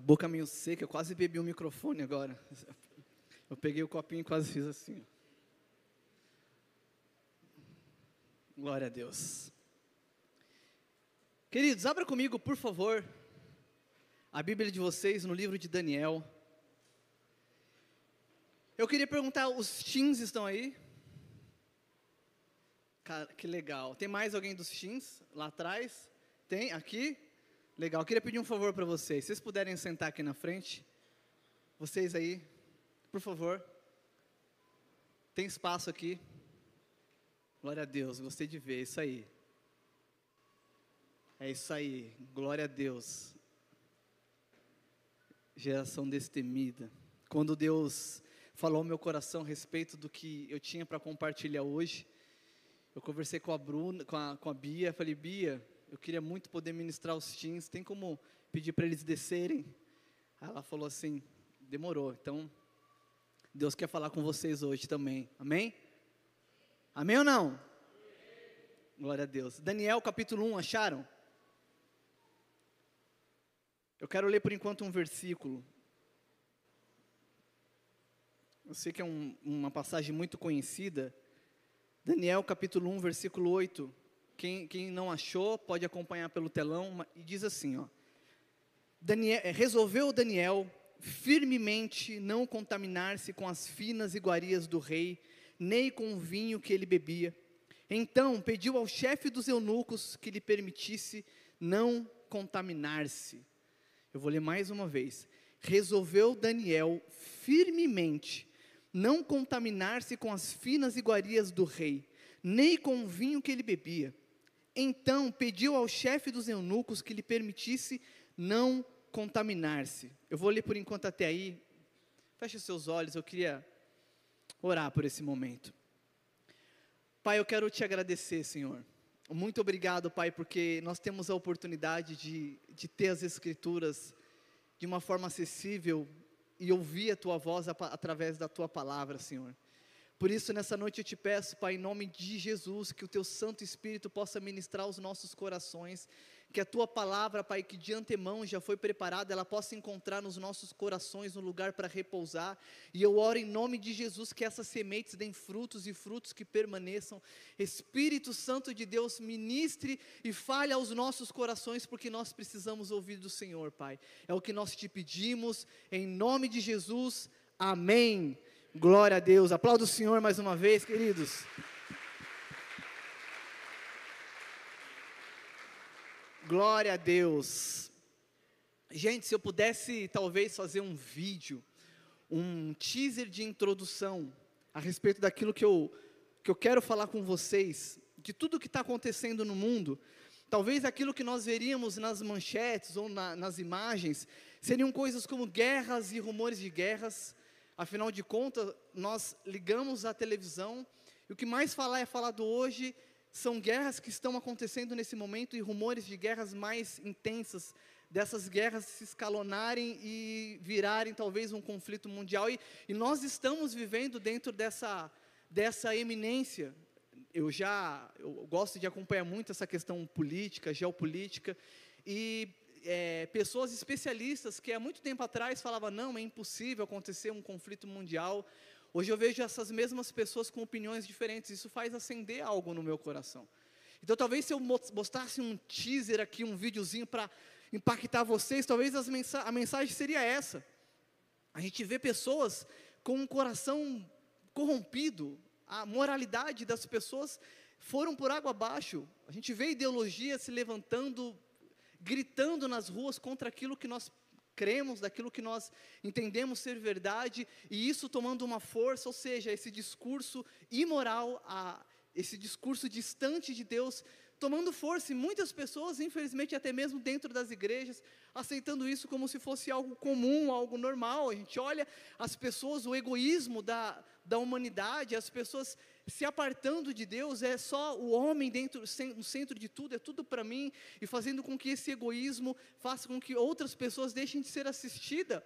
A boca meio seca, eu quase bebi o microfone agora. Eu peguei o copinho e quase fiz assim. Glória a Deus. Queridos, abra comigo, por favor, a Bíblia de vocês no livro de Daniel. Eu queria perguntar, os teens estão aí? Cara, que legal. Tem mais alguém dos teens lá atrás? Tem? Aqui? Legal. Eu queria pedir um favor para vocês. Se vocês puderem sentar aqui na frente. Vocês aí, por favor. Tem espaço aqui. Glória a Deus, gostei de ver. Isso aí. É isso aí. Glória a Deus. Geração destemida. Quando Deus falou ao meu coração a respeito do que eu tinha para compartilhar hoje, eu conversei com a Bruna, com a Bia, falei, Bia, eu queria muito poder ministrar os teens, tem como pedir para eles descerem? Aí ela falou assim, demorou, então, Deus quer falar com vocês hoje também, amém? Amém ou não? Glória a Deus. Daniel capítulo 1, acharam? Eu quero ler por enquanto um versículo. Eu sei que é uma passagem muito conhecida. Daniel capítulo 1, versículo 8. Quem não achou, pode acompanhar pelo telão. E diz assim, ó. Resolveu Daniel firmemente não contaminar-se com as finas iguarias do rei, nem com o vinho que ele bebia. Então pediu ao chefe dos eunucos que lhe permitisse não contaminar-se. Eu vou ler mais uma vez. Resolveu Daniel firmemente não contaminar-se com as finas iguarias do rei, nem com o vinho que ele bebia. Então pediu ao chefe dos eunucos que lhe permitisse não contaminar-se. Eu vou ler por enquanto até aí. Feche os seus olhos, eu queria orar por esse momento. Pai, eu quero te agradecer, Senhor. Muito obrigado, Pai, porque nós temos a oportunidade de ter as Escrituras de uma forma acessível e ouvir a Tua voz através da Tua palavra, Senhor. Por isso, nessa noite eu te peço, Pai, em nome de Jesus, que o Teu Santo Espírito possa ministrar os nossos corações, que a Tua palavra, Pai, que de antemão já foi preparada, ela possa encontrar nos nossos corações um lugar para repousar, e eu oro em nome de Jesus, que essas sementes deem frutos e frutos que permaneçam. Espírito Santo de Deus, ministre e fale aos nossos corações, porque nós precisamos ouvir do Senhor, Pai, é o que nós te pedimos, em nome de Jesus, amém. Glória a Deus, aplauda o Senhor mais uma vez, queridos. Glória a Deus. Gente, se eu pudesse talvez fazer um vídeo, um teaser de introdução, a respeito daquilo que eu quero falar com vocês, de tudo que está acontecendo no mundo, talvez aquilo que nós veríamos nas manchetes ou nas imagens, seriam coisas como guerras e rumores de guerras. Afinal de contas, nós ligamos a televisão, e o que mais é falado hoje, são guerras que estão acontecendo nesse momento, e rumores de guerras mais intensas, dessas guerras se escalonarem e virarem talvez um conflito mundial, e nós estamos vivendo dentro dessa eminência. Eu gosto de acompanhar muito essa questão política, geopolítica, e pessoas especialistas que há muito tempo atrás falavam, não, é impossível acontecer um conflito mundial. Hoje eu vejo essas mesmas pessoas com opiniões diferentes, isso faz acender algo no meu coração. Então talvez se eu mostrasse um teaser aqui, um videozinho para impactar vocês, talvez a mensagem seria essa. A gente vê pessoas com um coração corrompido, a moralidade das pessoas foram por água abaixo, a gente vê ideologia se levantando, gritando nas ruas contra aquilo que nós cremos, daquilo que nós entendemos ser verdade, e isso tomando uma força, ou seja, esse discurso imoral, esse discurso distante de Deus, tomando força, e muitas pessoas, infelizmente, até mesmo dentro das igrejas, aceitando isso como se fosse algo comum, algo normal. A gente olha as pessoas, o egoísmo da humanidade, as pessoas se apartando de Deus, é só o homem no centro de tudo, é tudo para mim, e fazendo com que esse egoísmo faça com que outras pessoas deixem de ser assistidas.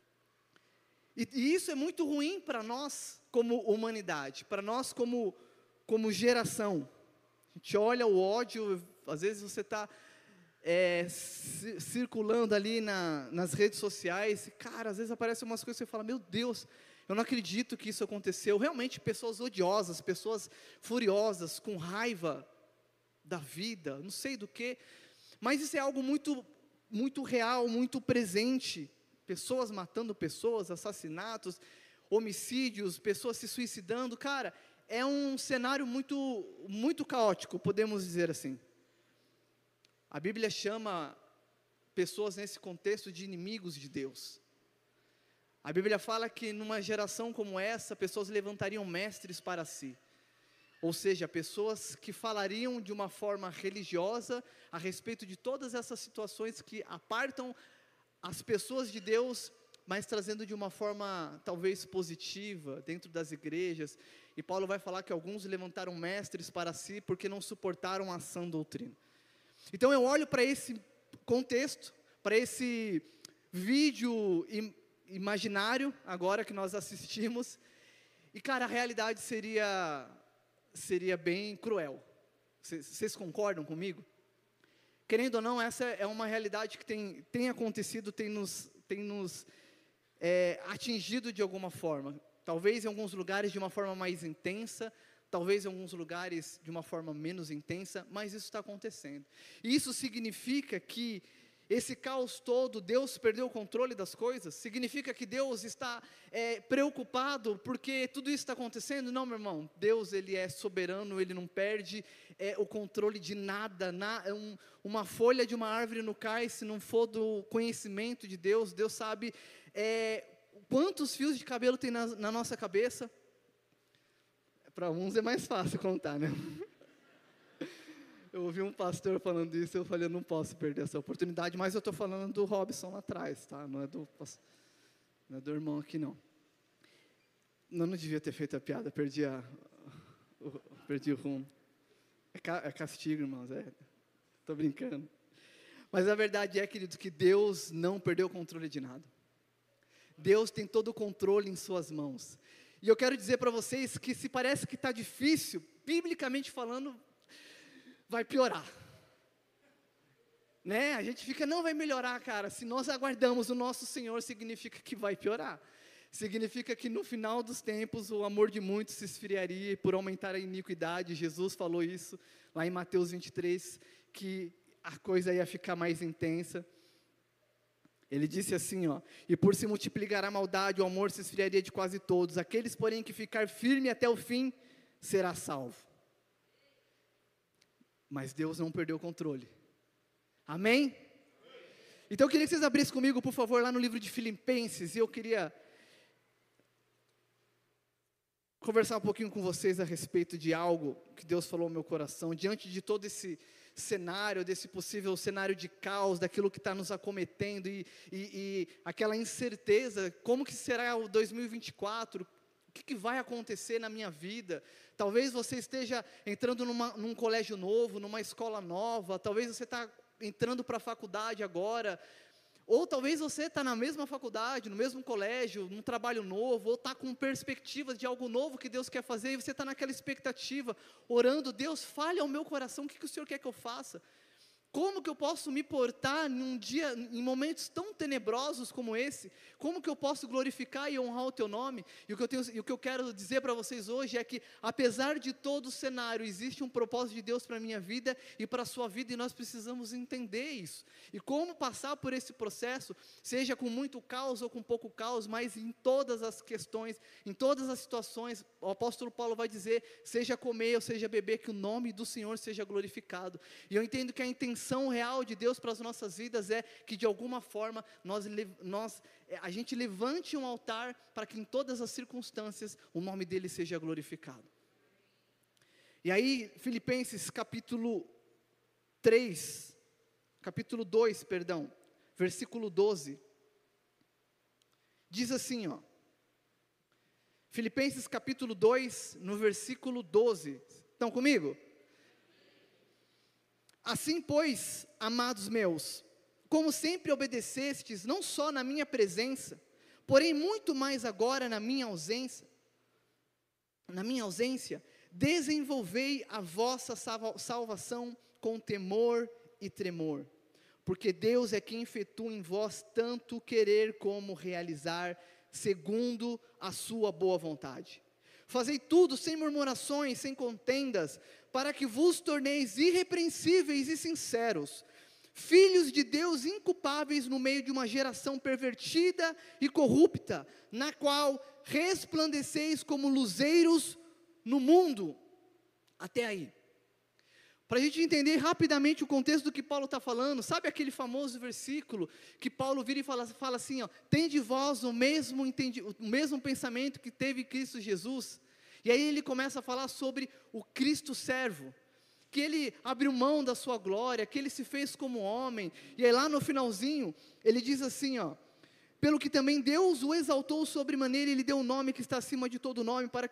E isso é muito ruim para nós como humanidade, para nós como geração. A gente olha o ódio, às vezes você está circulando ali nas redes sociais. Cara, às vezes aparecem umas coisas que você fala, meu Deus, eu não acredito que isso aconteceu. Realmente pessoas odiosas, pessoas furiosas, com raiva da vida, não sei do que. Mas isso é algo muito, muito real, muito presente. Pessoas matando pessoas, assassinatos, homicídios, pessoas se suicidando. Cara, é um cenário muito, muito caótico, podemos dizer assim. A Bíblia chama pessoas nesse contexto de inimigos de Deus. A Bíblia fala que numa geração como essa, pessoas levantariam mestres para si. Ou seja, pessoas que falariam de uma forma religiosa a respeito de todas essas situações que apartam as pessoas de Deus, mas trazendo de uma forma talvez positiva dentro das igrejas. E Paulo vai falar que alguns levantaram mestres para si porque não suportaram a sã doutrina. Então eu olho para esse contexto, para esse vídeo imaginário agora que nós assistimos, e cara, a realidade seria bem cruel. Vocês concordam comigo? Querendo ou não, essa é uma realidade que tem acontecido, tem nos atingido de alguma forma. Talvez em alguns lugares de uma forma mais intensa, talvez em alguns lugares de uma forma menos intensa, mas isso está acontecendo. E isso significa que esse caos todo, Deus perdeu o controle das coisas? Significa que Deus está preocupado porque tudo isso está acontecendo? Não, meu irmão, Deus ele é soberano, Ele não perde o controle de nada. Uma folha de uma árvore não cai se não for do conhecimento de Deus. Deus sabe quantos fios de cabelo tem na nossa cabeça. Para uns é mais fácil contar, né? Eu ouvi um pastor falando isso, eu falei, eu não posso perder essa oportunidade, mas eu estou falando do Robson lá atrás, tá? Não é do irmão aqui, não. Não devia ter feito a piada, perdi o rumo. É castigo, irmãos, estou brincando. Mas a verdade é, queridos, que Deus não perdeu o controle de nada. Deus tem todo o controle em suas mãos. E eu quero dizer para vocês que se parece que está difícil, biblicamente falando, vai piorar. Né? A gente fica, não vai melhorar, cara. Se nós aguardamos o nosso Senhor, significa que vai piorar. Significa que no final dos tempos, o amor de muitos se esfriaria e por aumentar a iniquidade. Jesus falou isso lá em Mateus 23, que a coisa ia ficar mais intensa. Ele disse assim, e por se multiplicar a maldade, o amor se esfriaria de quase todos. Aqueles, porém, que ficar firme até o fim, será salvo. Mas Deus não perdeu o controle. Amém? Então eu queria que vocês abrissem comigo, por favor, lá no livro de Filipenses. E eu queria conversar um pouquinho com vocês a respeito de algo que Deus falou ao meu coração, diante de todo esse cenário, desse possível cenário de caos, daquilo que está nos acometendo e aquela incerteza, como que será o 2024, o que vai acontecer na minha vida? Talvez você esteja entrando num colégio novo, numa escola nova, talvez você está entrando para a faculdade agora, ou talvez você está na mesma faculdade, no mesmo colégio, num trabalho novo, ou está com perspectivas de algo novo que Deus quer fazer, e você está naquela expectativa, orando, Deus, fale ao meu coração, o que o Senhor quer que eu faça? Como que eu posso me portar num dia, em momentos tão tenebrosos como esse? Como que eu posso glorificar e honrar o Teu nome? E o que eu quero dizer para vocês hoje é que, apesar de todo o cenário, existe um propósito de Deus para a minha vida e para a sua vida, e nós precisamos entender isso. E como passar por esse processo, seja com muito caos ou com pouco caos, mas em todas as questões, em todas as situações, o apóstolo Paulo vai dizer, seja comer ou seja beber, que o nome do Senhor seja glorificado. E eu entendo que a intenção real de Deus para as nossas vidas é que de alguma forma a gente levante um altar para que em todas as circunstâncias o nome dele seja glorificado. E aí Filipenses capítulo 2, versículo 12, diz assim, Filipenses capítulo 2, no versículo 12, estão comigo? Assim, pois, amados meus, como sempre obedecestes, não só na minha presença, porém muito mais agora na minha ausência, desenvolvei a vossa salvação com temor e tremor, porque Deus é quem efetua em vós tanto querer como realizar, segundo a sua boa vontade. Fazei tudo sem murmurações, sem contendas, para que vos torneis irrepreensíveis e sinceros, filhos de Deus inculpáveis no meio de uma geração pervertida e corrupta, na qual resplandeceis como luzeiros no mundo. Até aí. Para a gente entender rapidamente o contexto do que Paulo está falando, sabe aquele famoso versículo que Paulo vira e fala assim, ó, tende vós o mesmo pensamento que teve Cristo Jesus. E aí ele começa a falar sobre o Cristo servo, que ele abriu mão da sua glória, que ele se fez como homem. E aí lá no finalzinho, ele diz assim, ó, pelo que também Deus o exaltou sobremaneira, ele deu um nome que está acima de todo nome, para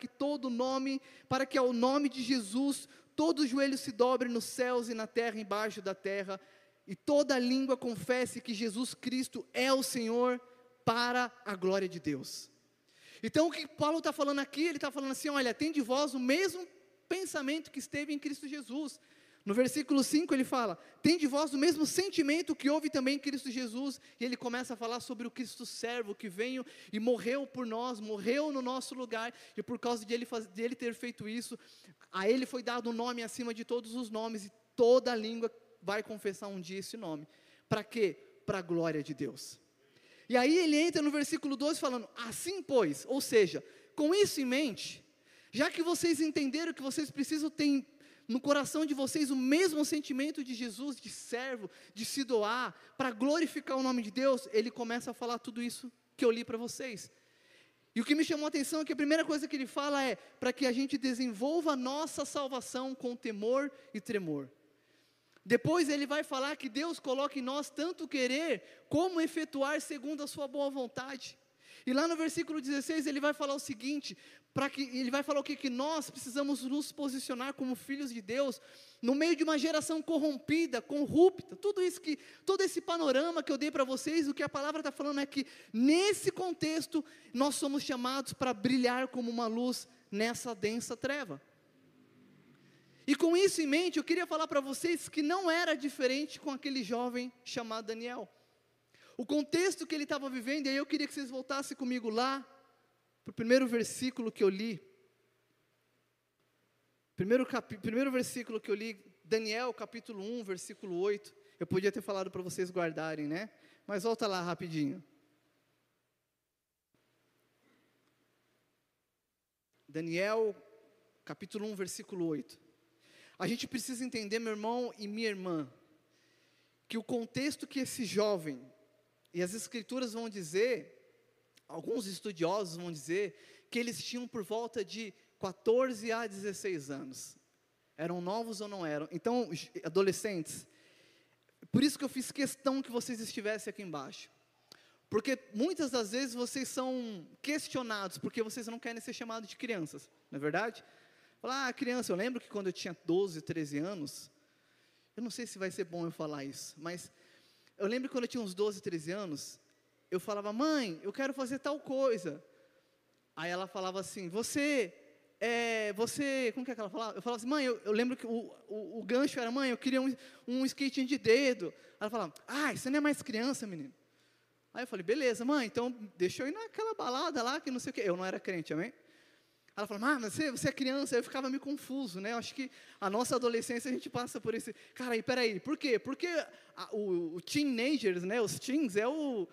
que ao nome de Jesus todo joelho se dobre nos céus e na terra, embaixo da terra, e toda língua confesse que Jesus Cristo é o Senhor, para a glória de Deus. Então o que Paulo está falando aqui, ele está falando assim, olha, tem de vós o mesmo pensamento que esteve em Cristo Jesus. No versículo 5 ele fala, tem de vós o mesmo sentimento que houve também em Cristo Jesus, e ele começa a falar sobre o Cristo servo, que veio e morreu por nós, morreu no nosso lugar, e por causa de ele ter feito isso, a ele foi dado um nome acima de todos os nomes, e toda língua vai confessar um dia esse nome. Para quê? Para a glória de Deus. E aí ele entra no versículo 12 falando, assim pois, ou seja, com isso em mente, já que vocês entenderam que vocês precisam ter no coração de vocês o mesmo sentimento de Jesus, de servo, de se doar, para glorificar o nome de Deus, ele começa a falar tudo isso que eu li para vocês. E o que me chamou a atenção é que a primeira coisa que ele fala é, para que a gente desenvolva a nossa salvação com temor e tremor. Depois ele vai falar que Deus coloca em nós tanto querer, como efetuar segundo a sua boa vontade. E lá no versículo 16 ele vai falar o seguinte, ele vai falar o que nós precisamos nos posicionar como filhos de Deus, no meio de uma geração corrompida, corrupta, todo esse panorama que eu dei para vocês, o que a palavra está falando é que, nesse contexto, nós somos chamados para brilhar como uma luz nessa densa treva. E com isso em mente, eu queria falar para vocês que não era diferente com aquele jovem chamado Daniel. O contexto que ele estava vivendo, e aí eu queria que vocês voltassem comigo lá, para o primeiro versículo que eu li. Primeiro versículo que eu li, Daniel capítulo 1, versículo 8. Eu podia ter falado para vocês guardarem, né? Mas volta lá rapidinho. Daniel capítulo 1, versículo 8. A gente precisa entender, meu irmão e minha irmã, que o contexto que esse jovem, e as escrituras vão dizer, alguns estudiosos vão dizer, que eles tinham por volta de 14 a 16 anos. Eram novos ou não eram? Então, adolescentes, por isso que eu fiz questão que vocês estivessem aqui embaixo. Porque muitas das vezes vocês são questionados, porque vocês não querem ser chamados de crianças, não é verdade? Falar, criança, eu lembro que quando eu tinha 12, 13 anos, eu não sei se vai ser bom eu falar isso, mas eu lembro que quando eu tinha uns 12, 13 anos, eu falava, mãe, eu quero fazer tal coisa. Aí ela falava assim, você, como que é que ela falava? Eu falava assim, mãe, eu lembro que o gancho era, mãe, eu queria um skating de dedo. Ela falava, você não é mais criança, menino. Aí eu falei, beleza, mãe, então deixa eu ir naquela balada lá, que não sei o quê. Eu não era crente, amém? Ela falou, mas você é criança. Aí eu ficava meio confuso, né? Eu acho que a nossa adolescência a gente passa por esse. Cara, peraí, por quê? Porque o teenagers, né? Os teens é o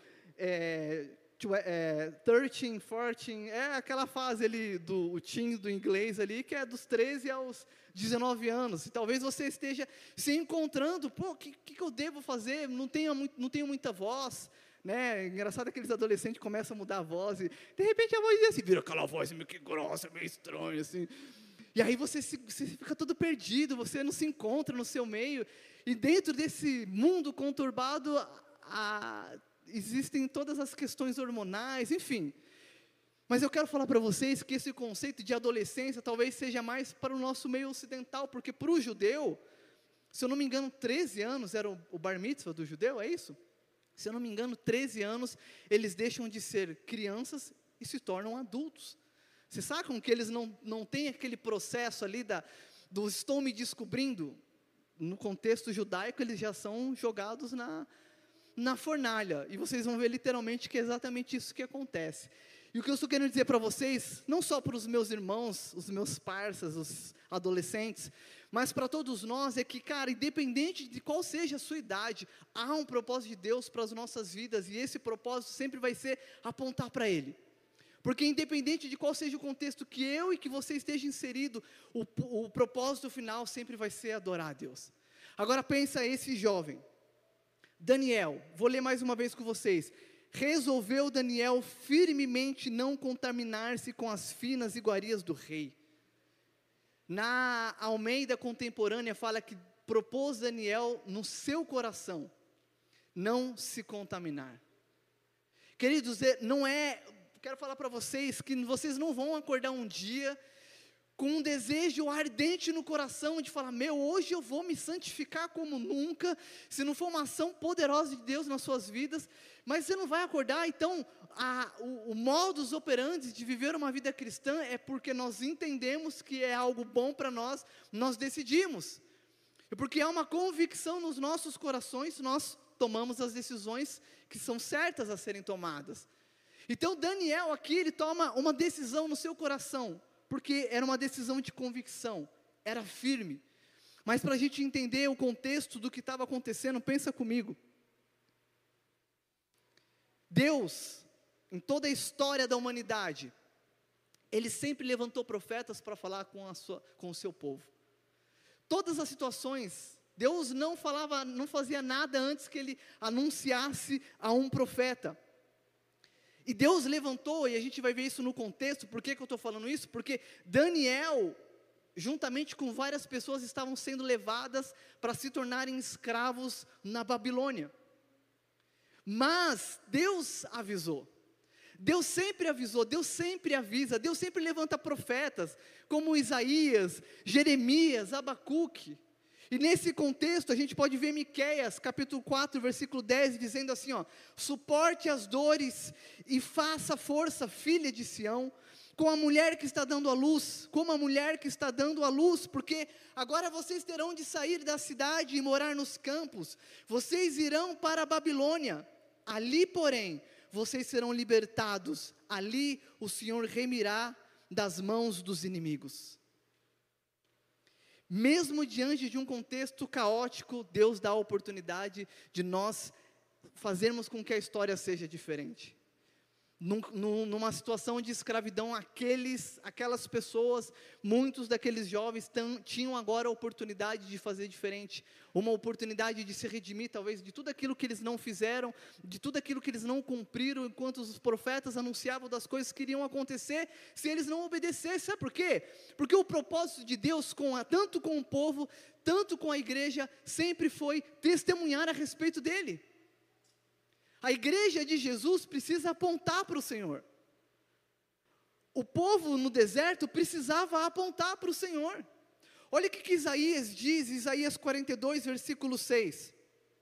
13, 14, é aquela fase ali do teens do inglês ali, que é dos 13 aos 19 anos. E talvez você esteja se encontrando, o que eu devo fazer? Não tenho muita voz. Né? Engraçado é que aqueles adolescentes começam a mudar a voz e de repente a voz assim, vira aquela voz meio que grossa, meio estranha assim. E aí você fica todo perdido, você não se encontra no seu meio. E dentro desse mundo conturbado existem todas as questões hormonais, enfim. Mas eu quero falar para vocês que esse conceito de adolescência talvez seja mais para o nosso meio ocidental, porque para o judeu, se eu não me engano, 13 anos era o bar mitzvah do judeu, é isso? Se eu não me engano, 13 anos, eles deixam de ser crianças e se tornam adultos. Vocês sacam que eles não têm aquele processo ali do estou me descobrindo, no contexto judaico, eles já são jogados na fornalha, e vocês vão ver literalmente que é exatamente isso que acontece. E o que eu estou querendo dizer para vocês, não só para os meus irmãos, os meus parceiros, os adolescentes, mas para todos nós, é que, cara, independente de qual seja a sua idade, há um propósito de Deus para as nossas vidas, e esse propósito sempre vai ser apontar para Ele. Porque independente de qual seja o contexto que eu e que você esteja inserido, o propósito final sempre vai ser adorar a Deus. Agora pensa esse jovem, Daniel, vou ler mais uma vez com vocês. Resolveu Daniel firmemente não contaminar-se com as finas iguarias do rei. Na Almeida Contemporânea fala que propôs Daniel no seu coração não se contaminar. Queridos, quero falar para vocês que vocês não vão acordar um dia com um desejo ardente no coração de falar, hoje eu vou me santificar como nunca, se não for uma ação poderosa de Deus nas suas vidas, mas você não vai acordar. Então, o modus operandi de viver uma vida cristã é porque nós entendemos que é algo bom para nós, nós decidimos, e porque há uma convicção nos nossos corações, nós tomamos as decisões que são certas a serem tomadas. Então Daniel aqui, ele toma uma decisão no seu coração, porque era uma decisão de convicção, era firme. Mas para a gente entender o contexto do que estava acontecendo, pensa comigo. Deus, em toda a história da humanidade, Ele sempre levantou profetas para falar com o seu povo. Todas as situações, Deus não fazia nada antes que Ele anunciasse a um profeta. E Deus levantou, e a gente vai ver isso no contexto. Por que eu estou falando isso? Porque Daniel, juntamente com várias pessoas, estavam sendo levadas para se tornarem escravos na Babilônia. Mas Deus avisou. Deus sempre avisou, Deus sempre avisa, Deus sempre levanta profetas, como Isaías, Jeremias, Abacuque. E nesse contexto a gente pode ver Miqueias, capítulo 4, versículo 10, dizendo assim, suporte as dores e faça força, filha de Sião, com a mulher que está dando à luz, como a mulher que está dando à luz, porque agora vocês terão de sair da cidade e morar nos campos, vocês irão para a Babilônia, ali porém, vocês serão libertados, ali o Senhor remirá das mãos dos inimigos. Mesmo diante de um contexto caótico, Deus dá a oportunidade de nós fazermos com que a história seja diferente. Numa situação de escravidão, aquelas pessoas, muitos daqueles jovens tinham agora a oportunidade de fazer diferente, uma oportunidade de se redimir, talvez, de tudo aquilo que eles não fizeram, de tudo aquilo que eles não cumpriram, enquanto os profetas anunciavam das coisas que iriam acontecer, se eles não obedecessem. Sabe por quê? Porque o propósito de Deus, tanto com o povo, tanto com a igreja, sempre foi testemunhar a respeito dele. A igreja de Jesus precisa apontar para o Senhor. O povo no deserto precisava apontar para o Senhor. Olha o que Isaías diz, Isaías 42, versículo 6.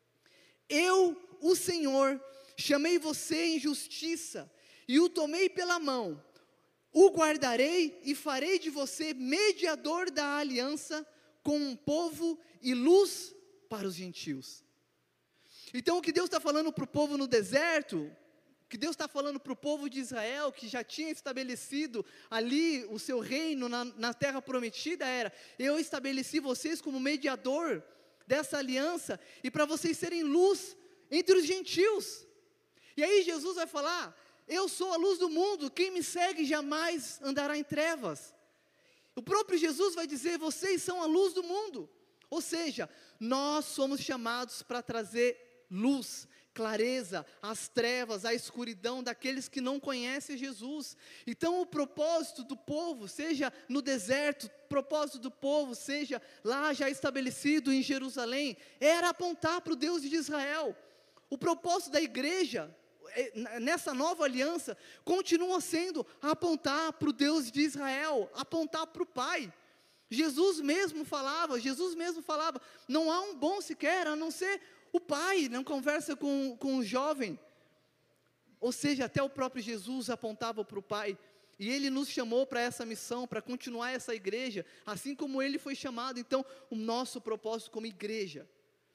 Eu, o Senhor, chamei você em justiça, e o tomei pela mão, o guardarei e farei de você mediador da aliança com um povo e luz para os gentios. Então o que Deus está falando para o povo no deserto, o que Deus está falando para o povo de Israel, que já tinha estabelecido ali o seu reino na terra prometida, era: eu estabeleci vocês como mediador dessa aliança, e para vocês serem luz entre os gentios. E aí Jesus vai falar: eu sou a luz do mundo, quem me segue jamais andará em trevas. O próprio Jesus vai dizer: vocês são a luz do mundo. Ou seja, nós somos chamados para trazer luz, clareza, às trevas, à escuridão daqueles que não conhecem Jesus. Então o propósito do povo, seja no deserto, o propósito do povo, seja lá já estabelecido em Jerusalém, era apontar para o Deus de Israel. O propósito da igreja, nessa nova aliança, continua sendo apontar para o Deus de Israel, apontar para o Pai. Jesus mesmo falava, não há um bom sequer, a não ser o Pai. Não conversa com o jovem, ou seja, até o próprio Jesus apontava para o Pai. E Ele nos chamou para essa missão, para continuar essa igreja, assim como Ele foi chamado. Então, o nosso propósito como igreja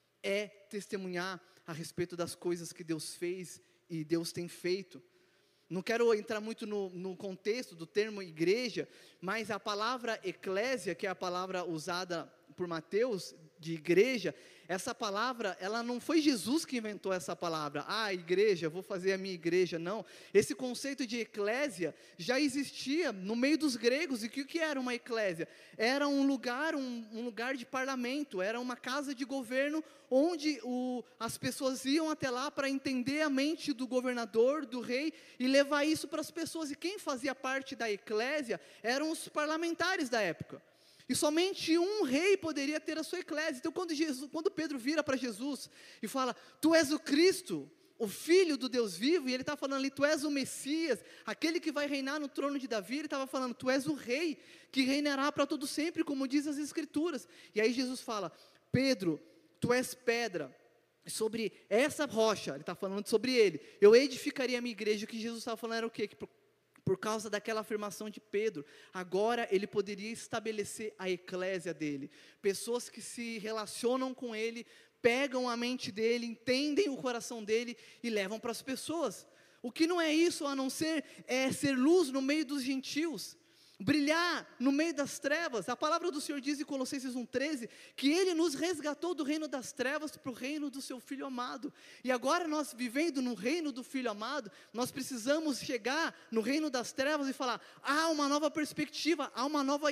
é testemunhar a respeito das coisas que Deus fez e Deus tem feito. Não quero entrar muito no contexto do termo igreja, mas a palavra eclésia, que é a palavra usada por Mateus, de igreja, essa palavra, ela não foi Jesus que inventou essa palavra, igreja, vou fazer a minha igreja, não. Esse conceito de eclésia já existia no meio dos gregos. E o que era uma eclésia? Era um lugar de parlamento, era uma casa de governo, onde as pessoas iam até lá para entender a mente do governador, do rei, e levar isso para as pessoas. E quem fazia parte da eclésia eram os parlamentares da época. E somente um rei poderia ter a sua eclésia. Então quando Pedro vira para Jesus e fala, tu és o Cristo, o Filho do Deus vivo, e ele está falando ali, tu és o Messias, aquele que vai reinar no trono de Davi, ele estava falando, tu és o rei, que reinará para todo sempre, como diz as Escrituras. E aí Jesus fala, Pedro, tu és pedra, sobre essa rocha, ele está falando sobre ele, eu edificaria a minha igreja. O que Jesus estava falando era o quê? Que por causa daquela afirmação de Pedro, agora ele poderia estabelecer a eclésia dele, pessoas que se relacionam com ele, pegam a mente dele, entendem o coração dele e levam para as pessoas. O que não é isso a não ser ser luz no meio dos gentios, brilhar no meio das trevas. A palavra do Senhor diz em Colossenses 1,13, que Ele nos resgatou do reino das trevas para o reino do seu Filho amado, e agora nós vivendo no reino do Filho amado, nós precisamos chegar no reino das trevas e falar, há uma nova perspectiva, há uma nova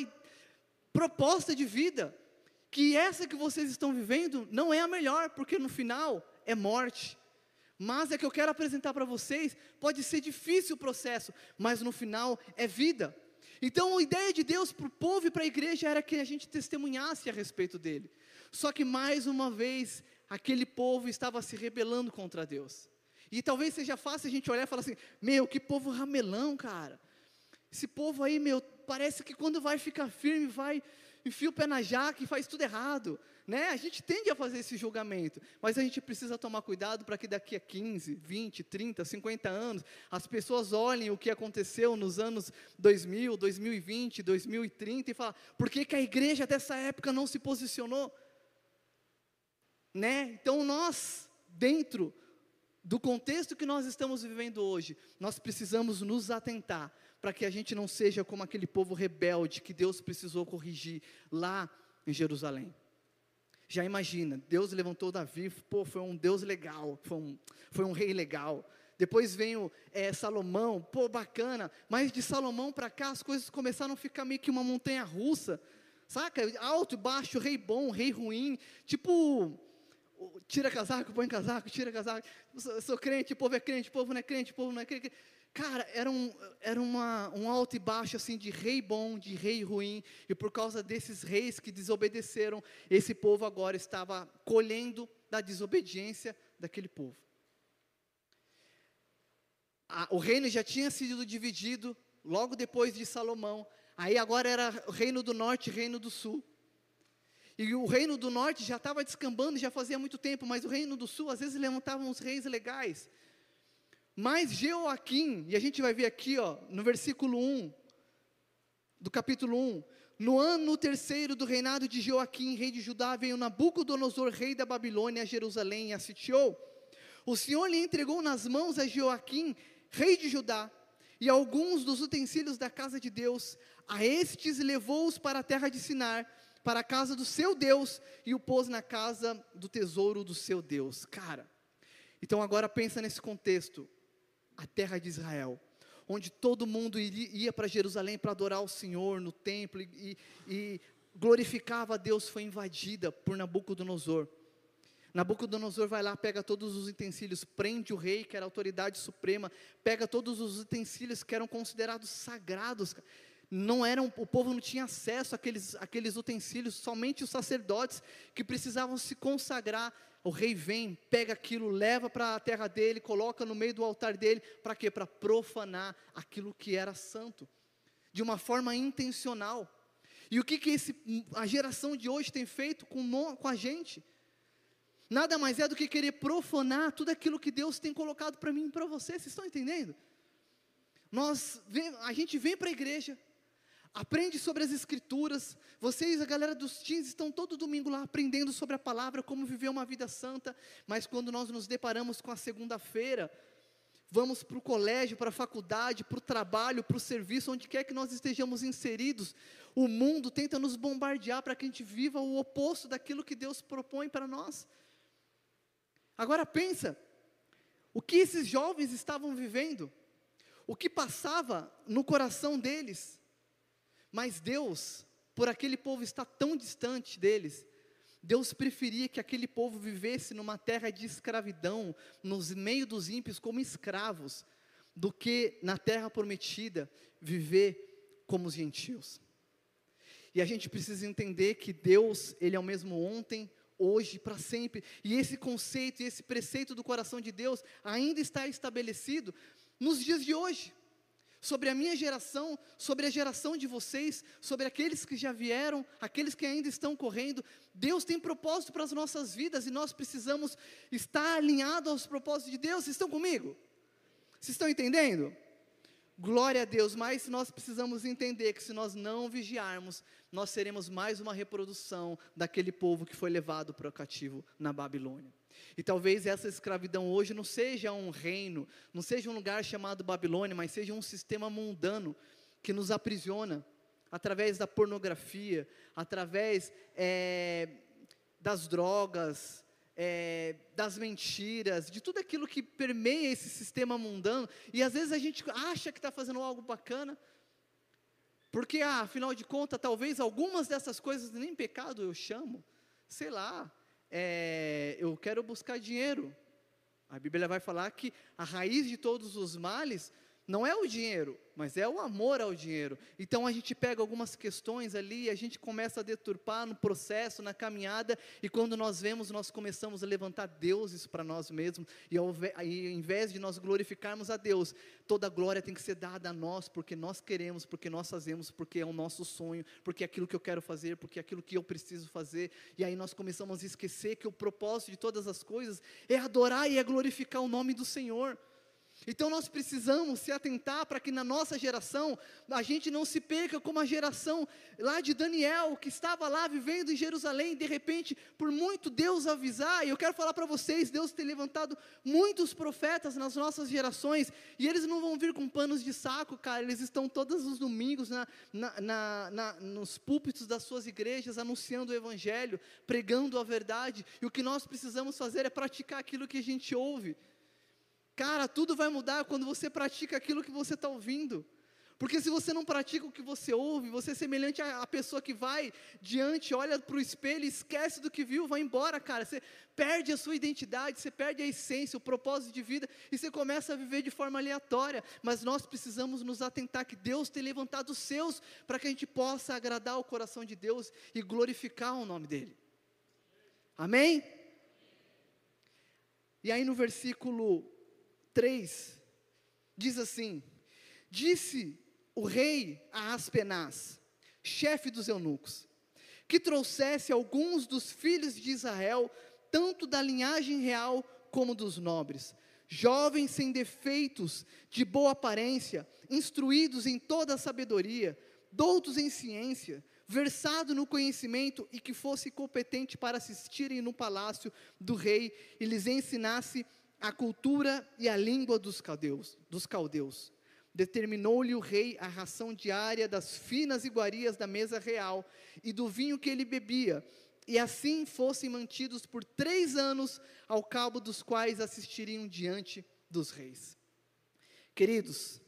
proposta de vida, que essa que vocês estão vivendo, não é a melhor, porque no final é morte, mas é que eu quero apresentar para vocês, pode ser difícil o processo, mas no final é vida. Então a ideia de Deus para o povo e para a igreja era que a gente testemunhasse a respeito dele. Só que mais uma vez, aquele povo estava se rebelando contra Deus. E talvez seja fácil a gente olhar e falar assim, que povo ramelão, cara. Esse povo aí, parece que quando vai ficar firme, vai, enfia o pé na jaca e faz tudo errado, né? A gente tende a fazer esse julgamento, mas a gente precisa tomar cuidado para que daqui a 15, 20, 30, 50 anos, as pessoas olhem o que aconteceu nos anos 2000, 2020, 2030 e falem, por que a igreja dessa época não se posicionou? Né? Então nós, dentro do contexto que nós estamos vivendo hoje, nós precisamos nos atentar, para que a gente não seja como aquele povo rebelde, que Deus precisou corrigir lá em Jerusalém. Já imagina, Deus levantou Davi, foi um Deus legal, foi um rei legal. Depois veio Salomão, bacana, mas de Salomão para cá as coisas começaram a ficar meio que uma montanha russa, saca? Alto e baixo, rei bom, rei ruim, tipo, tira casaco, põe casaco, tira casaco, sou crente, o povo é crente, o povo não é crente, o povo não é crente. Cara, era um alto e baixo assim, de rei bom, de rei ruim, e por causa desses reis que desobedeceram, esse povo agora estava colhendo da desobediência daquele povo. O reino já tinha sido dividido, logo depois de Salomão, aí agora era o reino do norte e reino do sul, e o reino do norte já estava descambando, já fazia muito tempo, mas o reino do sul, às vezes levantavam uns reis legais, mas Jeoaquim, e a gente vai ver aqui, no versículo 1, do capítulo 1, no ano terceiro do reinado de Jeoaquim, rei de Judá, veio Nabucodonosor, rei da Babilônia, a Jerusalém, e a sitiou. O Senhor lhe entregou nas mãos a Jeoaquim, rei de Judá, e alguns dos utensílios da casa de Deus. A estes levou-os para a terra de Sinar, para a casa do seu Deus, e o pôs na casa do tesouro do seu Deus. Cara, então agora pensa nesse contexto. A terra de Israel, onde todo mundo ia para Jerusalém para adorar o Senhor no templo e glorificava a Deus, foi invadida por Nabucodonosor. Nabucodonosor vai lá, pega todos os utensílios, prende o rei, que era a autoridade suprema, pega todos os utensílios que eram considerados sagrados. O povo não tinha acesso àqueles utensílios, somente os sacerdotes que precisavam se consagrar. O rei vem, pega aquilo, leva para a terra dele, coloca no meio do altar dele, para quê? Para profanar aquilo que era santo, de uma forma intencional. E o que a geração de hoje tem feito com a gente? Nada mais é do que querer profanar tudo aquilo que Deus tem colocado para mim e para você. Vocês estão entendendo? A gente vem para a igreja, aprende sobre as escrituras. Vocês, a galera dos teens, estão todo domingo lá aprendendo sobre a palavra, como viver uma vida santa. Mas quando nós nos deparamos com a segunda-feira, vamos para o colégio, para a faculdade, para o trabalho, para o serviço, onde quer que nós estejamos inseridos, o mundo tenta nos bombardear para que a gente viva o oposto daquilo que Deus propõe para nós. Agora pensa, o que esses jovens estavam vivendo, o que passava no coração deles. Mas Deus, por aquele povo estar tão distante deles, Deus preferia que aquele povo vivesse numa terra de escravidão, nos meio dos ímpios como escravos, do que na terra prometida, viver como os gentios. E a gente precisa entender que Deus, Ele é o mesmo ontem, hoje, para sempre. E esse conceito e esse preceito do coração de Deus ainda está estabelecido nos dias de hoje. Sobre a minha geração, sobre a geração de vocês, sobre aqueles que já vieram, aqueles que ainda estão correndo. Deus tem propósito para as nossas vidas e nós precisamos estar alinhados aos propósitos de Deus. Vocês estão comigo? Vocês estão entendendo? Glória a Deus, mas nós precisamos entender que se nós não vigiarmos, nós seremos mais uma reprodução daquele povo que foi levado para o cativo na Babilônia. E talvez essa escravidão hoje não seja um reino, não seja um lugar chamado Babilônia, mas seja um sistema mundano que nos aprisiona através da pornografia, através das drogas, das mentiras, de tudo aquilo que permeia esse sistema mundano. E às vezes a gente acha que está fazendo algo bacana, porque afinal de contas, talvez algumas dessas coisas nem pecado eu chamo, sei lá. Eu quero buscar dinheiro. A Bíblia vai falar que a raiz de todos os males não é o dinheiro, mas é o amor ao dinheiro. Então a gente pega algumas questões ali, a gente começa a deturpar no processo, na caminhada, e quando nós vemos, nós começamos a levantar deuses para nós mesmos, e ao invés de nós glorificarmos a Deus, toda a glória tem que ser dada a nós, porque nós queremos, porque nós fazemos, porque é o nosso sonho, porque é aquilo que eu quero fazer, porque é aquilo que eu preciso fazer. E aí nós começamos a esquecer que o propósito de todas as coisas é adorar e é glorificar o nome do Senhor. Então nós precisamos se atentar para que na nossa geração, a gente não se perca como a geração lá de Daniel, que estava lá vivendo em Jerusalém, e de repente, por muito Deus avisar, e eu quero falar para vocês, Deus tem levantado muitos profetas nas nossas gerações, e eles não vão vir com panos de saco, cara, eles estão todos os domingos nos púlpitos das suas igrejas, anunciando o Evangelho, pregando a verdade, e o que nós precisamos fazer é praticar aquilo que a gente ouve. Cara, tudo vai mudar quando você pratica aquilo que você está ouvindo. Porque se você não pratica o que você ouve, você é semelhante à pessoa que vai diante, olha para o espelho, esquece do que viu, vai embora, cara. Você perde a sua identidade, você perde a essência, o propósito de vida, e você começa a viver de forma aleatória. Mas nós precisamos nos atentar que Deus tem levantado os seus, para que a gente possa agradar o coração de Deus e glorificar o nome dEle. Amém? E aí no versículo 3, diz assim: disse o rei a Aspenaz, chefe dos eunucos, que trouxesse alguns dos filhos de Israel, tanto da linhagem real como dos nobres, jovens sem defeitos, de boa aparência, instruídos em toda a sabedoria, doutos em ciência, versado no conhecimento, e que fosse competente para assistirem no palácio do rei, e lhes ensinasse a cultura e a língua dos caldeus. Determinou-lhe o rei a ração diária das finas iguarias da mesa real e do vinho que ele bebia, e assim fossem mantidos por 3 anos, ao cabo dos quais assistiriam diante dos reis. Queridos,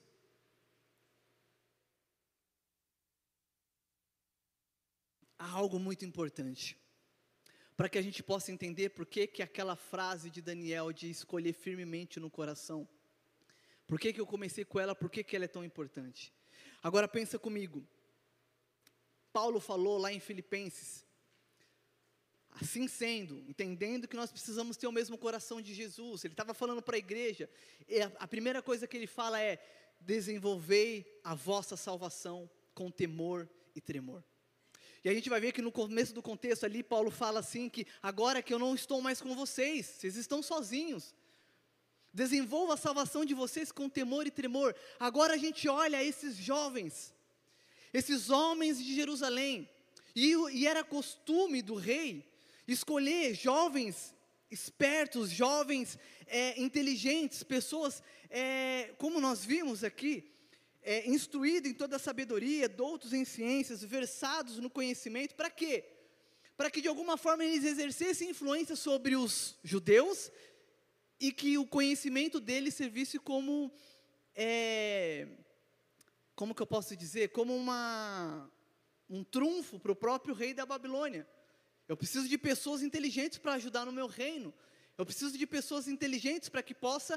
há algo muito importante, para que a gente possa entender por que aquela frase de Daniel, de escolher firmemente no coração, por que eu comecei com ela, por que ela é tão importante. Agora pensa comigo, Paulo falou lá em Filipenses, assim sendo, entendendo que nós precisamos ter o mesmo coração de Jesus, ele estava falando para a igreja, e a primeira coisa que ele fala é: desenvolvei a vossa salvação com temor e tremor. E a gente vai ver que no começo do contexto ali, Paulo fala assim, que agora que eu não estou mais com vocês, vocês estão sozinhos. Desenvolva a salvação de vocês com temor e tremor. Agora a gente olha esses jovens, esses homens de Jerusalém, e era costume do rei escolher jovens espertos, jovens inteligentes, pessoas, como nós vimos aqui, instruídos em toda a sabedoria, doutos em ciências, versados no conhecimento. Para quê? Para que de alguma forma eles exercessem influência sobre os judeus, e que o conhecimento deles servisse como, como que eu posso dizer, como um trunfo para o próprio rei da Babilônia. Eu preciso de pessoas inteligentes para ajudar no meu reino. Eu preciso de pessoas inteligentes para que possa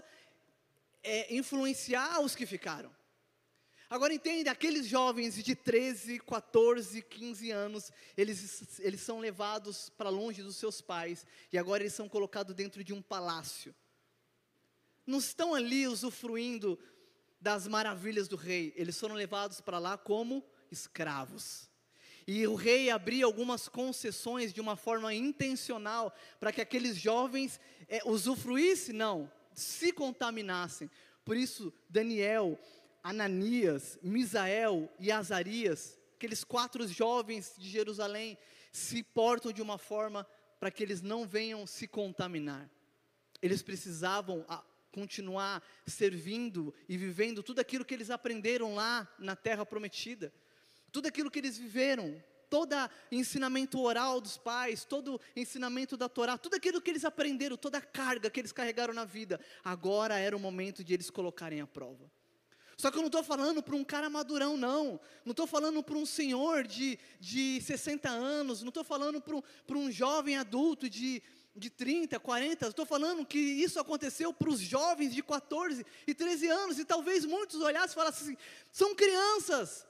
influenciar os que ficaram. Agora entenda, aqueles jovens de 13, 14, 15 anos, eles são levados para longe dos seus pais, e agora eles são colocados dentro de um palácio. Não estão ali usufruindo das maravilhas do rei, eles foram levados para lá como escravos. E o rei abria algumas concessões de uma forma intencional, para que aqueles jovens usufruíssem, não, se contaminassem. Por isso, Daniel, Ananias, Misael e Azarias, aqueles 4 jovens de Jerusalém, se portam de uma forma para que eles não venham se contaminar. Eles precisavam continuar servindo e vivendo tudo aquilo que eles aprenderam lá na terra prometida, tudo aquilo que eles viveram, todo ensinamento oral dos pais, todo ensinamento da Torá, tudo aquilo que eles aprenderam, toda a carga que eles carregaram na vida, agora era o momento de eles colocarem à prova. Só que eu não estou falando para um cara madurão, não estou falando para um senhor de 60 anos, não estou falando para um jovem adulto de 30, 40, estou falando que isso aconteceu para os jovens de 14 e 13 anos, e talvez muitos olhassem e falassem assim, são crianças.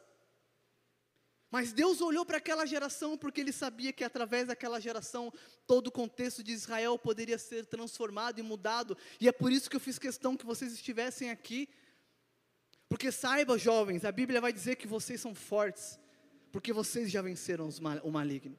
Mas Deus olhou para aquela geração, porque Ele sabia que através daquela geração, todo o contexto de Israel poderia ser transformado e mudado, e é por isso que eu fiz questão que vocês estivessem aqui, porque saiba, jovens, a Bíblia vai dizer que vocês são fortes, porque vocês já venceram o maligno.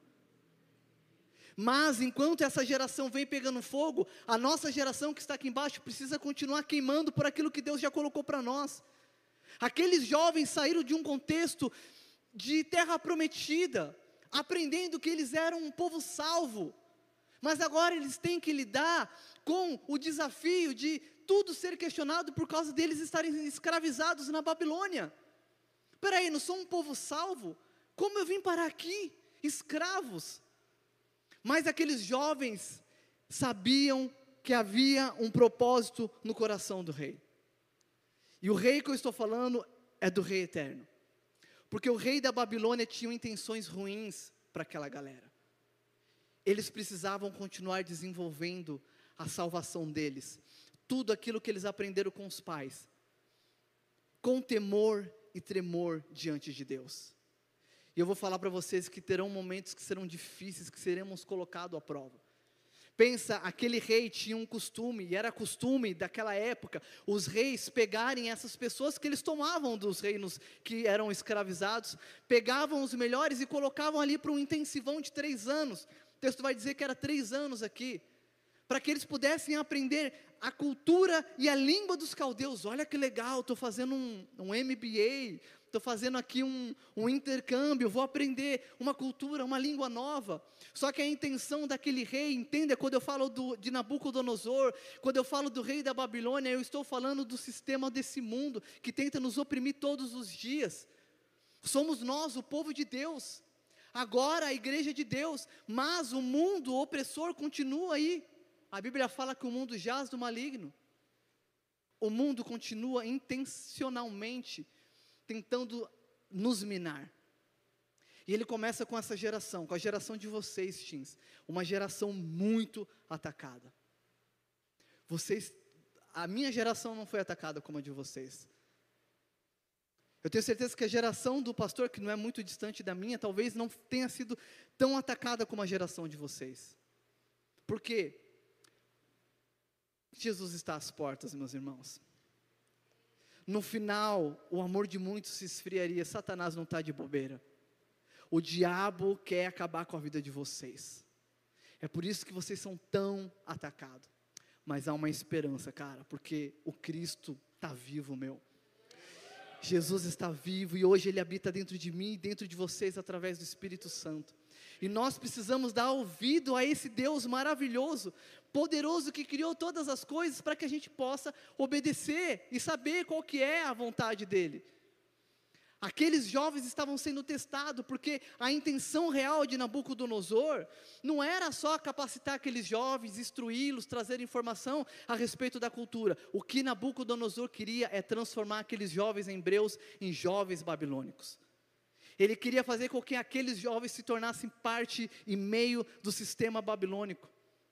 Mas enquanto essa geração vem pegando fogo, a nossa geração que está aqui embaixo precisa continuar queimando por aquilo que Deus já colocou para nós. Aqueles jovens saíram de um contexto de terra prometida, aprendendo que eles eram um povo salvo, mas agora eles têm que lidar com o desafio de tudo ser questionado por causa deles estarem escravizados na Babilônia. Espera aí, não sou um povo salvo? Como eu vim parar aqui, escravos? Mas aqueles jovens sabiam que havia um propósito no coração do rei. E o rei que eu estou falando é do rei eterno. Porque o rei da Babilônia tinha intenções ruins para aquela galera. Eles precisavam continuar desenvolvendo a salvação deles. Tudo aquilo que eles aprenderam com os pais. Com temor e tremor diante de Deus. E eu vou falar para vocês que terão momentos que serão difíceis, que seremos colocados à prova. Pensa, aquele rei tinha um costume, e era costume daquela época, os reis pegarem essas pessoas que eles tomavam dos reinos que eram escravizados, pegavam os melhores e colocavam ali para um intensivão de 3 anos, o texto vai dizer que era 3 anos aqui, para que eles pudessem aprender a cultura e a língua dos caldeus. Olha que legal, estou fazendo um MBA, estou fazendo aqui um intercâmbio, vou aprender uma cultura, uma língua nova. Só que a intenção daquele rei, entenda, quando eu falo de Nabucodonosor, quando eu falo do rei da Babilônia, eu estou falando do sistema desse mundo, que tenta nos oprimir todos os dias. Somos nós, o povo de Deus, agora a igreja de Deus, mas o mundo opressor continua aí. A Bíblia fala que o mundo jaz do maligno. O mundo continua intencionalmente tentando nos minar. E ele começa com essa geração, com a geração de vocês, teens, uma geração muito atacada. A minha geração não foi atacada como a de vocês. Eu tenho certeza que a geração do pastor, que não é muito distante da minha, talvez não tenha sido tão atacada como a geração de vocês. Por quê? Jesus está às portas, meus irmãos. No final, o amor de muitos se esfriaria. Satanás não está de bobeira. O diabo quer acabar com a vida de vocês. É por isso que vocês são tão atacados. mas há uma esperança, cara, porque o Cristo está vivo, meu. Jesus está vivo e hoje Ele habita dentro de mim e dentro de vocês através do Espírito Santo. E nós precisamos dar ouvido a esse Deus maravilhoso, poderoso, que criou todas as coisas, para que a gente possa obedecer e saber qual que é a vontade dEle. Aqueles jovens estavam sendo testados, porque a intenção real de Nabucodonosor não era só capacitar aqueles jovens, instruí-los, trazer informação a respeito da cultura. O que Nabucodonosor queria é transformar aqueles jovens hebreus em jovens babilônicos. Ele queria fazer com que aqueles jovens se tornassem parte e meio do sistema babilônico.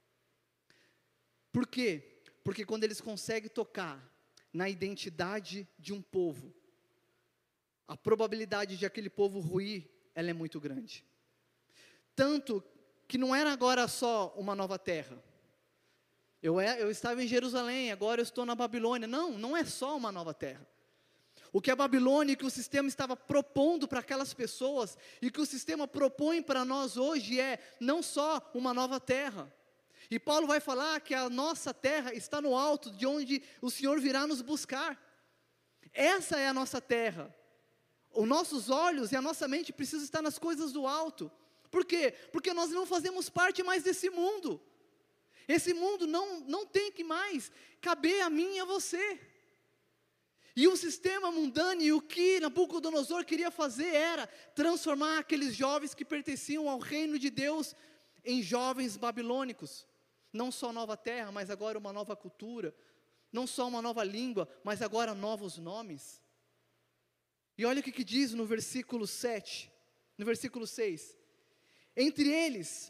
Por quê? Porque quando eles conseguem tocar na identidade de um povo, a probabilidade de aquele povo ruir, ela é muito grande. Tanto que não era agora só uma nova terra. Eu estava em Jerusalém, agora eu estou na Babilônia. Não, não é só uma nova terra. O que a Babilônia e que o sistema estava propondo para aquelas pessoas, e que o sistema propõe para nós hoje é não só uma nova terra. E Paulo vai falar que a nossa terra está no alto, de onde o Senhor virá nos buscar. Essa é a nossa terra. Os nossos olhos e a nossa mente precisam estar nas coisas do alto. Por quê? Porque nós não fazemos parte mais desse mundo. Esse mundo não tem que mais caber a mim e a você. E o sistema mundano, e o que Nabucodonosor queria fazer era transformar aqueles jovens que pertenciam ao reino de Deus em jovens babilônicos. Não só nova terra, mas agora uma nova cultura. Não só uma nova língua, mas agora novos nomes. E olha o que diz no versículo 7, no versículo 6. Entre eles,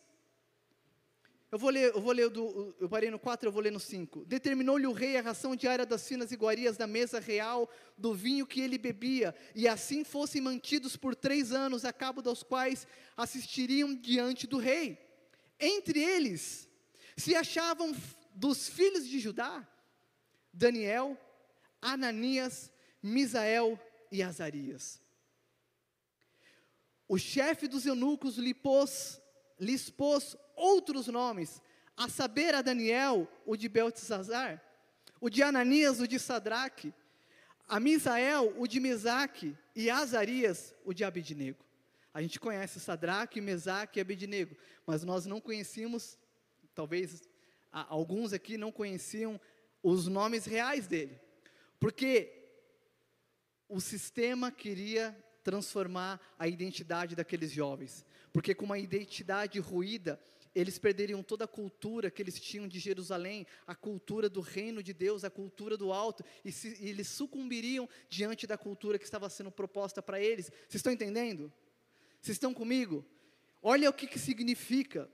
eu parei no 4, eu vou ler no 5. Determinou-lhe o rei a ração diária das finas iguarias da mesa real, do vinho que ele bebia, e assim fossem mantidos por 3 anos, a cabo dos quais assistiriam diante do rei. Entre eles, se achavam dos filhos de Judá, Daniel, Ananias, Misael e Azarias. O chefe dos eunucos lhes pôs outros nomes, a saber a Daniel, o de Beltesazar, o de Ananias, o de Sadraque, a Misael, o de Mesaque, e a Azarias, o de Abednego. A gente conhece Sadraque, Mesaque e Abednego, mas nós não conhecíamos, talvez alguns aqui não conheciam os nomes reais dele, porque o sistema queria transformar a identidade daqueles jovens, porque com uma identidade ruída, eles perderiam toda a cultura que eles tinham de Jerusalém, a cultura do reino de Deus, a cultura do alto, e eles sucumbiriam diante da cultura que estava sendo proposta para eles. Vocês estão entendendo? Vocês estão comigo? Olha o que significa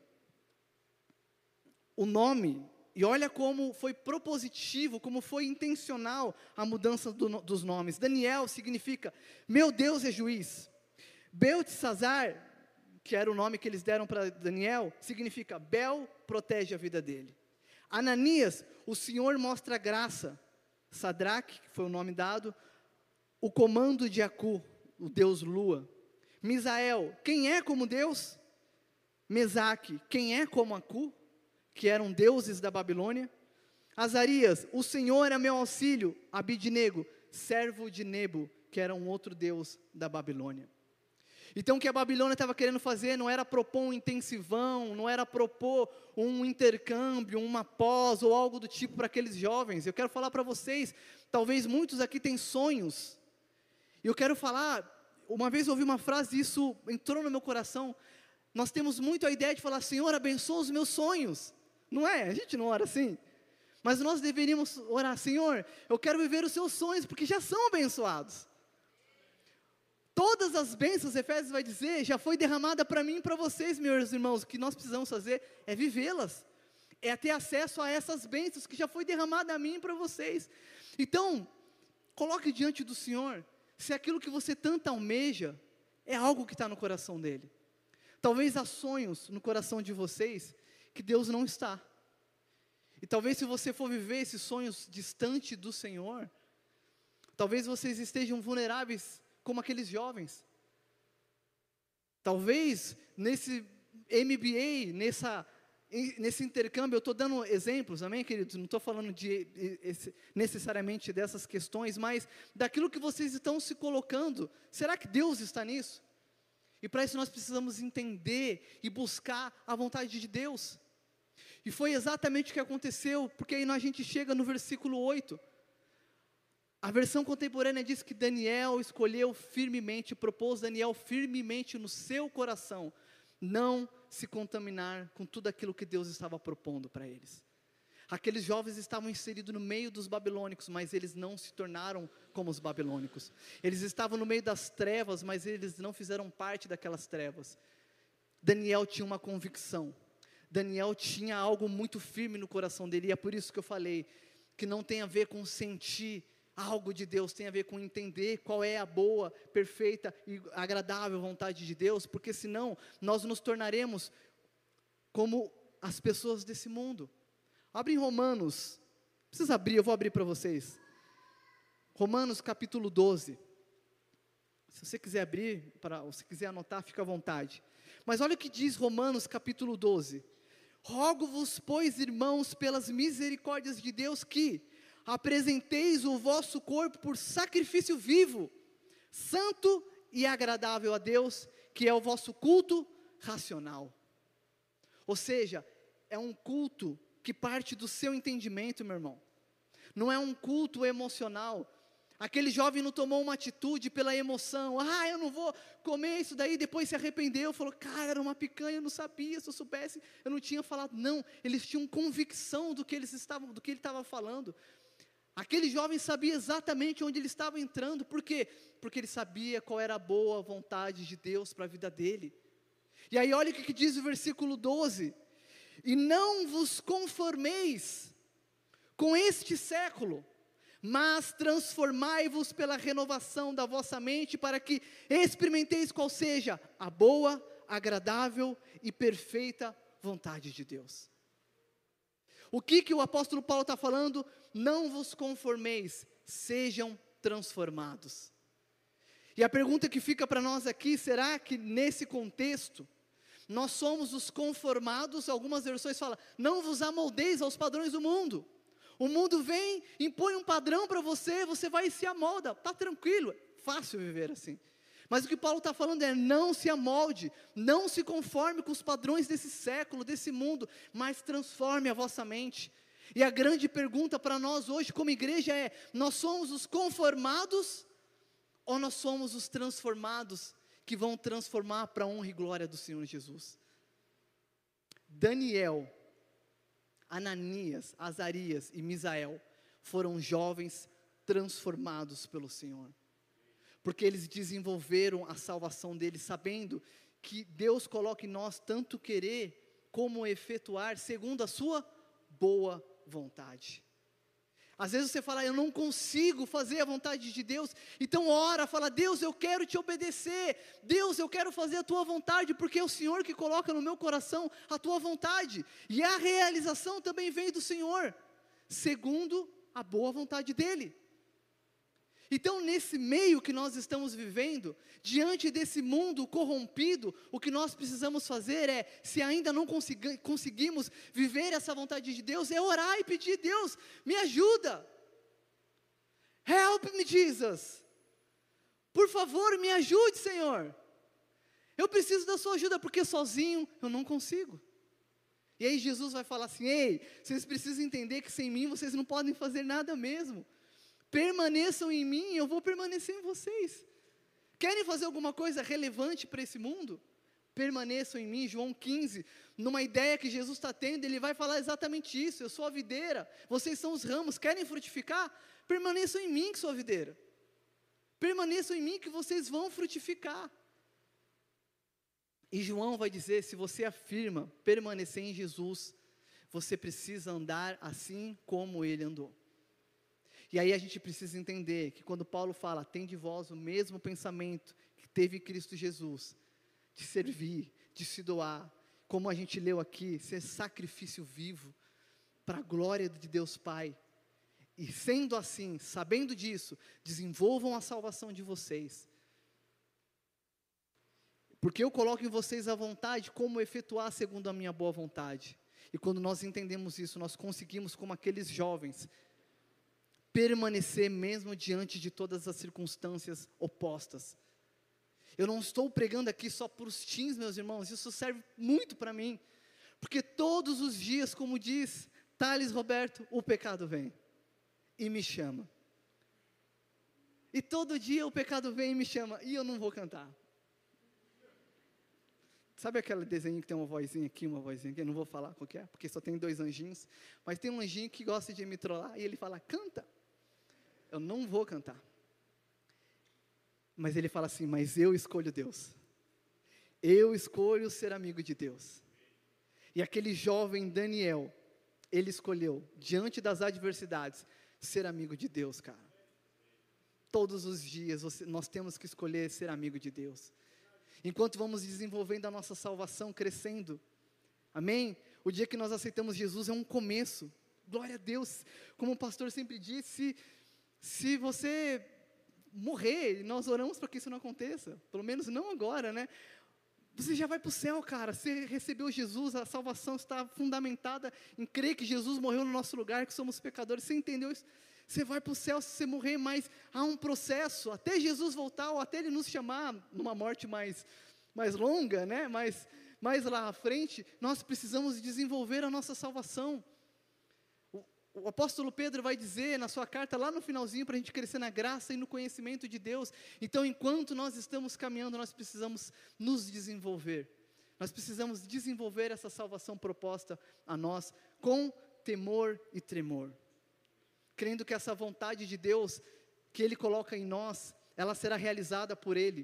o nome, e olha como foi propositivo, como foi intencional a mudança dos nomes. Daniel significa, meu Deus é juiz. Beltesazar, que era o nome que eles deram para Daniel, significa, Bel protege a vida dele. Ananias, o Senhor mostra graça. Sadraque, que foi o nome dado, o comando de Acu, o Deus Lua. Misael, quem é como Deus? Mesaque, quem é como Acu? Que eram deuses da Babilônia. Azarias, o Senhor é meu auxílio. Abednego, servo de Nebo, que era um outro deus da Babilônia. Então o que a Babilônia estava querendo fazer não era propor um intensivão, não era propor um intercâmbio, uma pós ou algo do tipo para aqueles jovens. Eu quero falar para vocês, talvez muitos aqui têm sonhos, e eu quero falar, uma vez eu ouvi uma frase, isso entrou no meu coração. Nós temos muito a ideia de falar, Senhor, abençoa os meus sonhos. Não é? A gente não ora assim. Mas nós deveríamos orar, Senhor, eu quero viver os seus sonhos, porque já são abençoados. Todas as bênçãos, Efésios vai dizer, já foi derramada para mim e para vocês, meus irmãos. O que nós precisamos fazer é vivê-las. É ter acesso a essas bênçãos que já foi derramada a mim e para vocês. Então, coloque diante do Senhor, se aquilo que você tanto almeja, é algo que está no coração dEle. Talvez há sonhos no coração de vocês, que Deus não está. E talvez se você for viver esses sonhos distante do Senhor, talvez vocês estejam vulneráveis como aqueles jovens. Talvez nesse MBA, nesse intercâmbio, eu estou dando exemplos, amém, queridos? Não estou falando necessariamente dessas questões, mas daquilo que vocês estão se colocando. Será que Deus está nisso? E para isso nós precisamos entender e buscar a vontade de Deus. E foi exatamente o que aconteceu, porque aí a gente chega no versículo 8. A versão contemporânea diz que Daniel escolheu firmemente, propôs Daniel firmemente no seu coração, não se contaminar com tudo aquilo que Deus estava propondo para eles. Aqueles jovens estavam inseridos no meio dos babilônicos, mas eles não se tornaram como os babilônicos. Eles estavam no meio das trevas, mas eles não fizeram parte daquelas trevas. Daniel tinha uma convicção. Daniel tinha algo muito firme no coração dele, e é por isso que eu falei, que não tem a ver com sentir algo de Deus, tem a ver com entender qual é a boa, perfeita e agradável vontade de Deus, porque senão nós nos tornaremos como as pessoas desse mundo. Abre em Romanos, precisa abrir, eu vou abrir para vocês, Romanos capítulo 12, se você quiser abrir, ou se quiser anotar, fica à vontade, mas olha o que diz Romanos capítulo 12, rogo-vos, pois, irmãos, pelas misericórdias de Deus, que apresenteis o vosso corpo por sacrifício vivo, santo e agradável a Deus, que é o vosso culto racional. Ou seja, é um culto que parte do seu entendimento, meu irmão. Não é um culto emocional. Aquele jovem não tomou uma atitude pela emoção. Eu não vou comer isso daí, depois se arrependeu, falou, cara, era uma picanha, eu não sabia, se eu soubesse, eu não tinha falado. Não, eles tinham convicção do que ele estava falando. Aquele jovem sabia exatamente onde ele estava entrando. Por quê? Porque ele sabia qual era a boa vontade de Deus para a vida dele. E aí olha o que diz o versículo 12. E não vos conformeis com este século, mas transformai-vos pela renovação da vossa mente, para que experimenteis qual seja a boa, agradável e perfeita vontade de Deus. O que o apóstolo Paulo está falando? Não vos conformeis, sejam transformados. E a pergunta que fica para nós aqui, será que nesse contexto, nós somos os conformados? Algumas versões falam, não vos amoldeis aos padrões do mundo. O mundo vem, impõe um padrão para você, você vai e se amolda, está tranquilo, fácil viver assim. Mas o que Paulo está falando é, não se amolde, não se conforme com os padrões desse século, desse mundo, mas transforme a vossa mente. E a grande pergunta para nós hoje como igreja é, nós somos os conformados, ou nós somos os transformados, que vão transformar para a honra e glória do Senhor Jesus? Daniel, Ananias, Azarias e Misael foram jovens transformados pelo Senhor, porque eles desenvolveram a salvação deles, sabendo que Deus coloca em nós tanto querer, como efetuar, segundo a sua boa vontade. Às vezes você fala, eu não consigo fazer a vontade de Deus, então ora, fala, Deus, eu quero te obedecer, Deus, eu quero fazer a tua vontade, porque é o Senhor que coloca no meu coração a tua vontade, e a realização também vem do Senhor, segundo a boa vontade dEle. Então nesse meio que nós estamos vivendo, diante desse mundo corrompido, o que nós precisamos fazer é, se ainda não conseguimos viver essa vontade de Deus, é orar e pedir, Deus, me ajuda, help me Jesus, por favor me ajude Senhor, eu preciso da sua ajuda, porque sozinho eu não consigo. E aí Jesus vai falar assim, ei, vocês precisam entender que sem mim vocês não podem fazer nada mesmo. Permaneçam em mim, eu vou permanecer em vocês. Querem fazer alguma coisa relevante para esse mundo? Permaneçam em mim. João 15, numa ideia que Jesus está tendo, ele vai falar exatamente isso, eu sou a videira, vocês são os ramos, querem frutificar? Permaneçam em mim que sou a videira, permaneçam em mim que vocês vão frutificar. E João vai dizer, se você afirma permanecer em Jesus, você precisa andar assim como ele andou. E aí a gente precisa entender que quando Paulo fala, tem de vós o mesmo pensamento que teve Cristo Jesus, de servir, de se doar, como a gente leu aqui, ser sacrifício vivo, para a glória de Deus Pai. E sendo assim, sabendo disso, desenvolvam a salvação de vocês. Porque eu coloco em vocês a vontade, como efetuar segundo a minha boa vontade. E quando nós entendemos isso, nós conseguimos, como aqueles jovens, permanecer mesmo diante de todas as circunstâncias opostas. Eu não estou pregando aqui só para os teens, meus irmãos, isso serve muito para mim, porque todos os dias, como diz Thales Roberto, o pecado vem e me chama. E todo dia o pecado vem e me chama, e eu não vou cantar. Sabe aquele desenho que tem uma vozinha aqui, uma vozinha aqui? Eu não vou falar qual que é, porque só tem 2 anjinhos. Mas tem um anjinho que gosta de me trollar, e ele fala, canta. Eu não vou cantar. Mas ele fala assim, mas eu escolho Deus. Eu escolho ser amigo de Deus. E aquele jovem Daniel, ele escolheu, diante das adversidades, ser amigo de Deus, cara. Todos os dias nós temos que escolher ser amigo de Deus. Enquanto vamos desenvolvendo a nossa salvação, crescendo. Amém? O dia que nós aceitamos Jesus é um começo. Glória a Deus. Como o pastor sempre disse, se você morrer, nós oramos para que isso não aconteça. Pelo menos não agora, né? Você já vai para o céu, cara. Você recebeu Jesus, a salvação está fundamentada em crer que Jesus morreu no nosso lugar, que somos pecadores. Você entendeu isso? Você vai para o céu se você morrer, mas há um processo, até Jesus voltar, ou até Ele nos chamar, numa morte mais longa, né? mais lá à frente, nós precisamos desenvolver a nossa salvação. O apóstolo Pedro vai dizer na sua carta, lá no finalzinho, para a gente crescer na graça e no conhecimento de Deus. Então, enquanto nós estamos caminhando, nós precisamos nos desenvolver. Nós precisamos desenvolver essa salvação proposta a nós, com temor e tremor. Crendo que essa vontade de Deus, que Ele coloca em nós, ela será realizada por Ele.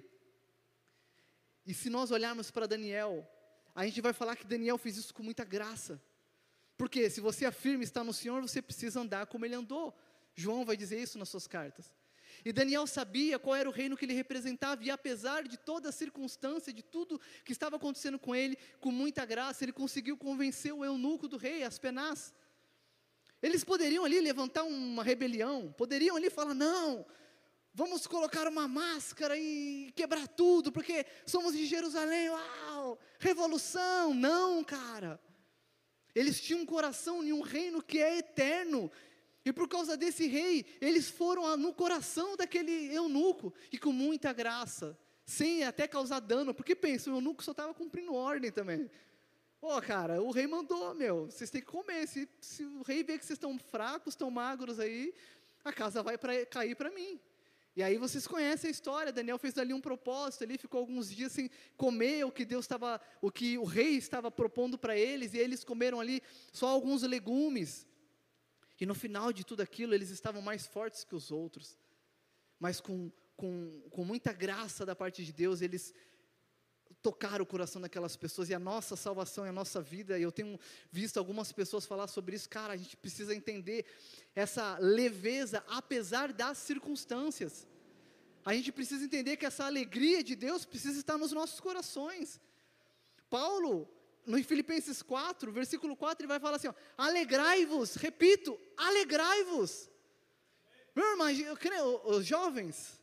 E se nós olharmos para Daniel, a gente vai falar que Daniel fez isso com muita graça. Porque se você afirma estar no Senhor, você precisa andar como Ele andou. João vai dizer isso nas suas cartas. E Daniel sabia qual era o reino que ele representava, e apesar de toda a circunstância, de tudo que estava acontecendo com ele, com muita graça, ele conseguiu convencer o eunuco do rei, Aspenaz. Eles poderiam ali levantar uma rebelião, poderiam ali falar, não, vamos colocar uma máscara e quebrar tudo, porque somos de Jerusalém, uau, revolução. Não, cara. Eles tinham um coração em um reino que é eterno, e por causa desse rei, eles foram no coração daquele eunuco, e com muita graça, sem até causar dano, porque pensa, o eunuco só estava cumprindo ordem também. Cara, o rei mandou, vocês têm que comer, se o rei vê que vocês estão fracos, estão magros aí, a casa vai cair para mim. E aí vocês conhecem a história, Daniel fez ali um propósito, ele ficou alguns dias sem comer o que o rei estava propondo para eles, e eles comeram ali só alguns legumes, e no final de tudo aquilo, eles estavam mais fortes que os outros, mas com muita graça da parte de Deus, eles tocaram o coração daquelas pessoas, e a nossa salvação e a nossa vida, eu tenho visto algumas pessoas falar sobre isso, cara, a gente precisa entender essa leveza, apesar das circunstâncias, a gente precisa entender que essa alegria de Deus precisa estar nos nossos corações. Paulo, no Filipenses 4, versículo 4, ele vai falar assim, alegrai-vos, repito, alegrai-vos. Meu irmão, os jovens,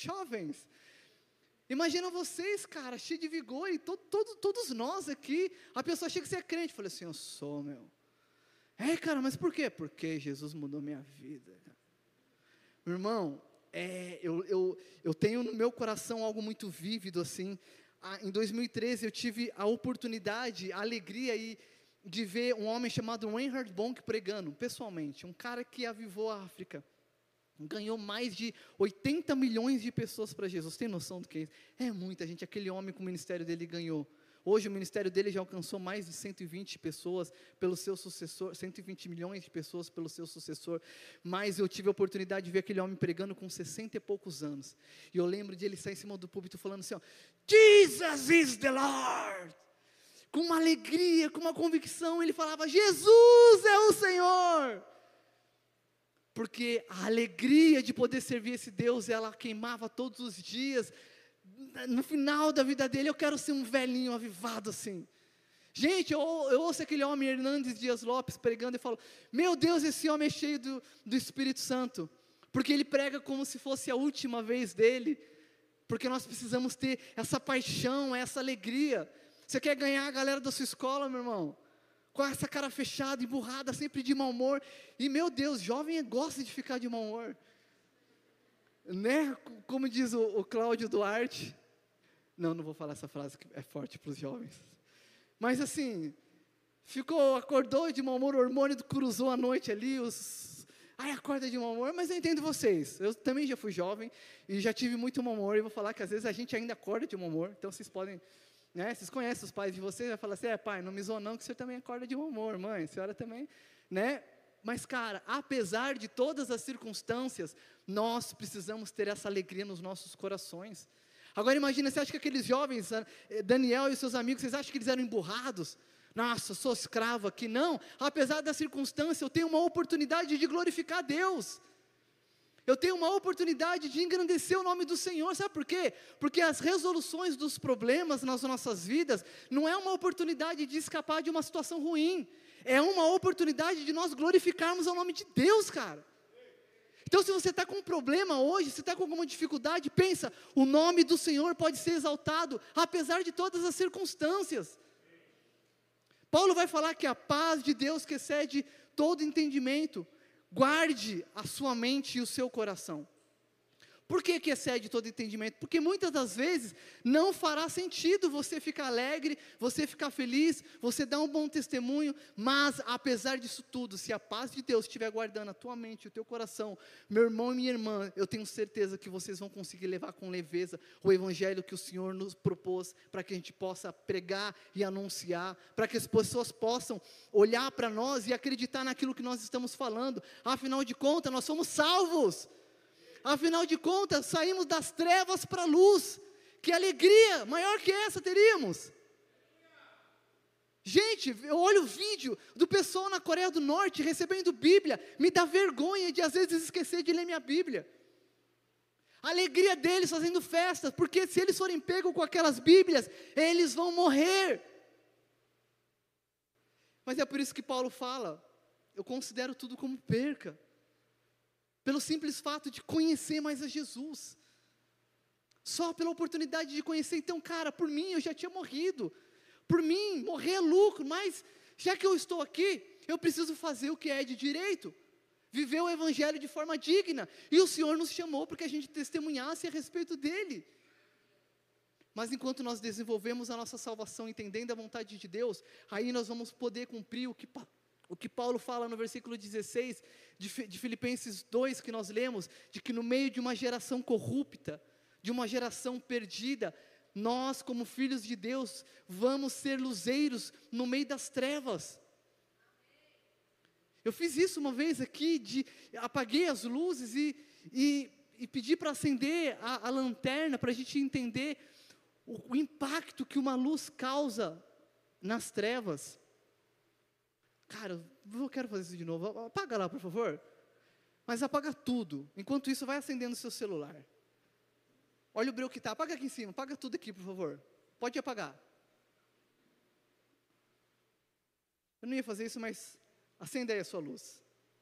imagina vocês, cara, cheios de vigor, e todos nós aqui, a pessoa chega a ser crente, fala assim, eu sou, cara, mas por quê? Porque Jesus mudou minha vida. Meu irmão, eu tenho no meu coração algo muito vívido, assim. Em 2013, eu tive a oportunidade, a alegria de ver um homem chamado Reinhard Bonk pregando, pessoalmente, um cara que avivou a África. Ganhou mais de 80 milhões de pessoas para Jesus. Tem noção do que é isso? É muita gente. Aquele homem com o ministério dele ganhou. Hoje o ministério dele já alcançou mais de 120 pessoas pelo seu sucessor, 120 milhões de pessoas pelo seu sucessor. Mas eu tive a oportunidade de ver aquele homem pregando com 60 e poucos anos. E eu lembro de ele sair em cima do púlpito falando assim, Jesus is the Lord. Com uma alegria, com uma convicção, ele falava, Jesus é o Senhor. Porque a alegria de poder servir esse Deus, ela queimava todos os dias. No final da vida dele, eu quero ser um velhinho avivado assim. Gente, eu ouço aquele homem Hernandes Dias Lopes pregando e falo, meu Deus, esse homem é cheio do Espírito Santo. Porque ele prega como se fosse a última vez dele. Porque nós precisamos ter essa paixão, essa alegria. Você quer ganhar a galera da sua escola, meu irmão? com essa cara fechada, emburrada, sempre de mau humor. E meu Deus, jovem gosta de ficar de mau humor, né? Como diz o Cláudio Duarte. Não vou falar essa frase que é forte para os jovens. Mas assim, acordou de mau humor, o hormônio cruzou a noite ali, acorda de mau humor, mas eu entendo vocês. Eu também já fui jovem e já tive muito mau humor, e vou falar que às vezes a gente ainda acorda de mau humor, então vocês podem, né, vocês conhecem os pais de vocês, vai falar assim, pai, não me zoa não, que o senhor também acorda de mau humor, mãe, a senhora também, né? Mas cara, apesar de todas as circunstâncias, nós precisamos ter essa alegria nos nossos corações. Agora imagina, você acha que aqueles jovens, Daniel e seus amigos, vocês acham que eles eram emburrados? Nossa, eu sou escravo aqui. Não, apesar da circunstância, eu tenho uma oportunidade de glorificar Deus. Eu tenho uma oportunidade de engrandecer o nome do Senhor. Sabe por quê? Porque as resoluções dos problemas nas nossas vidas não é uma oportunidade de escapar de uma situação ruim. É uma oportunidade de nós glorificarmos o nome de Deus, cara. Então se você está com um problema hoje, se está com alguma dificuldade, pensa, o nome do Senhor pode ser exaltado, apesar de todas as circunstâncias. Paulo vai falar que a paz de Deus que excede todo entendimento, guarde a sua mente e o seu coração. Por que excede todo entendimento? Porque muitas das vezes não fará sentido você ficar alegre, você ficar feliz, você dar um bom testemunho, mas apesar disso tudo, se a paz de Deus estiver guardando a tua mente e o teu coração, meu irmão e minha irmã, eu tenho certeza que vocês vão conseguir levar com leveza o evangelho que o Senhor nos propôs, para que a gente possa pregar e anunciar, para que as pessoas possam olhar para nós e acreditar naquilo que nós estamos falando. Afinal de contas, nós somos salvos. Afinal de contas, saímos das trevas para a luz. Que alegria maior que essa teríamos? Gente, eu olho o vídeo do pessoal na Coreia do Norte recebendo Bíblia, me dá vergonha de às vezes esquecer de ler minha Bíblia. A alegria deles fazendo festas, porque se eles forem pegos com aquelas Bíblias, eles vão morrer. Mas é por isso que Paulo fala, eu considero tudo como perca, pelo simples fato de conhecer mais a Jesus, só pela oportunidade de conhecer. Então cara, por mim eu já tinha morrido, por mim morrer é lucro, mas já que eu estou aqui, eu preciso fazer o que é de direito, viver o evangelho de forma digna, e o Senhor nos chamou para que a gente testemunhasse a respeito dele. Mas enquanto nós desenvolvemos a nossa salvação, entendendo a vontade de Deus, aí nós vamos poder cumprir o que Paulo fala no versículo 16, de Filipenses 2, que nós lemos, de que no meio de uma geração corrupta, de uma geração perdida, nós como filhos de Deus, vamos ser luzeiros no meio das trevas. Eu fiz isso uma vez aqui, apaguei as luzes e pedi para acender a lanterna, para a gente entender o impacto que uma luz causa nas trevas. Cara, eu quero fazer isso de novo, apaga lá por favor, mas apaga tudo, enquanto isso vai acendendo o seu celular, olha o breu que está, apaga aqui em cima, apaga tudo aqui por favor, pode apagar, eu não ia fazer isso, mas acenda aí a sua luz,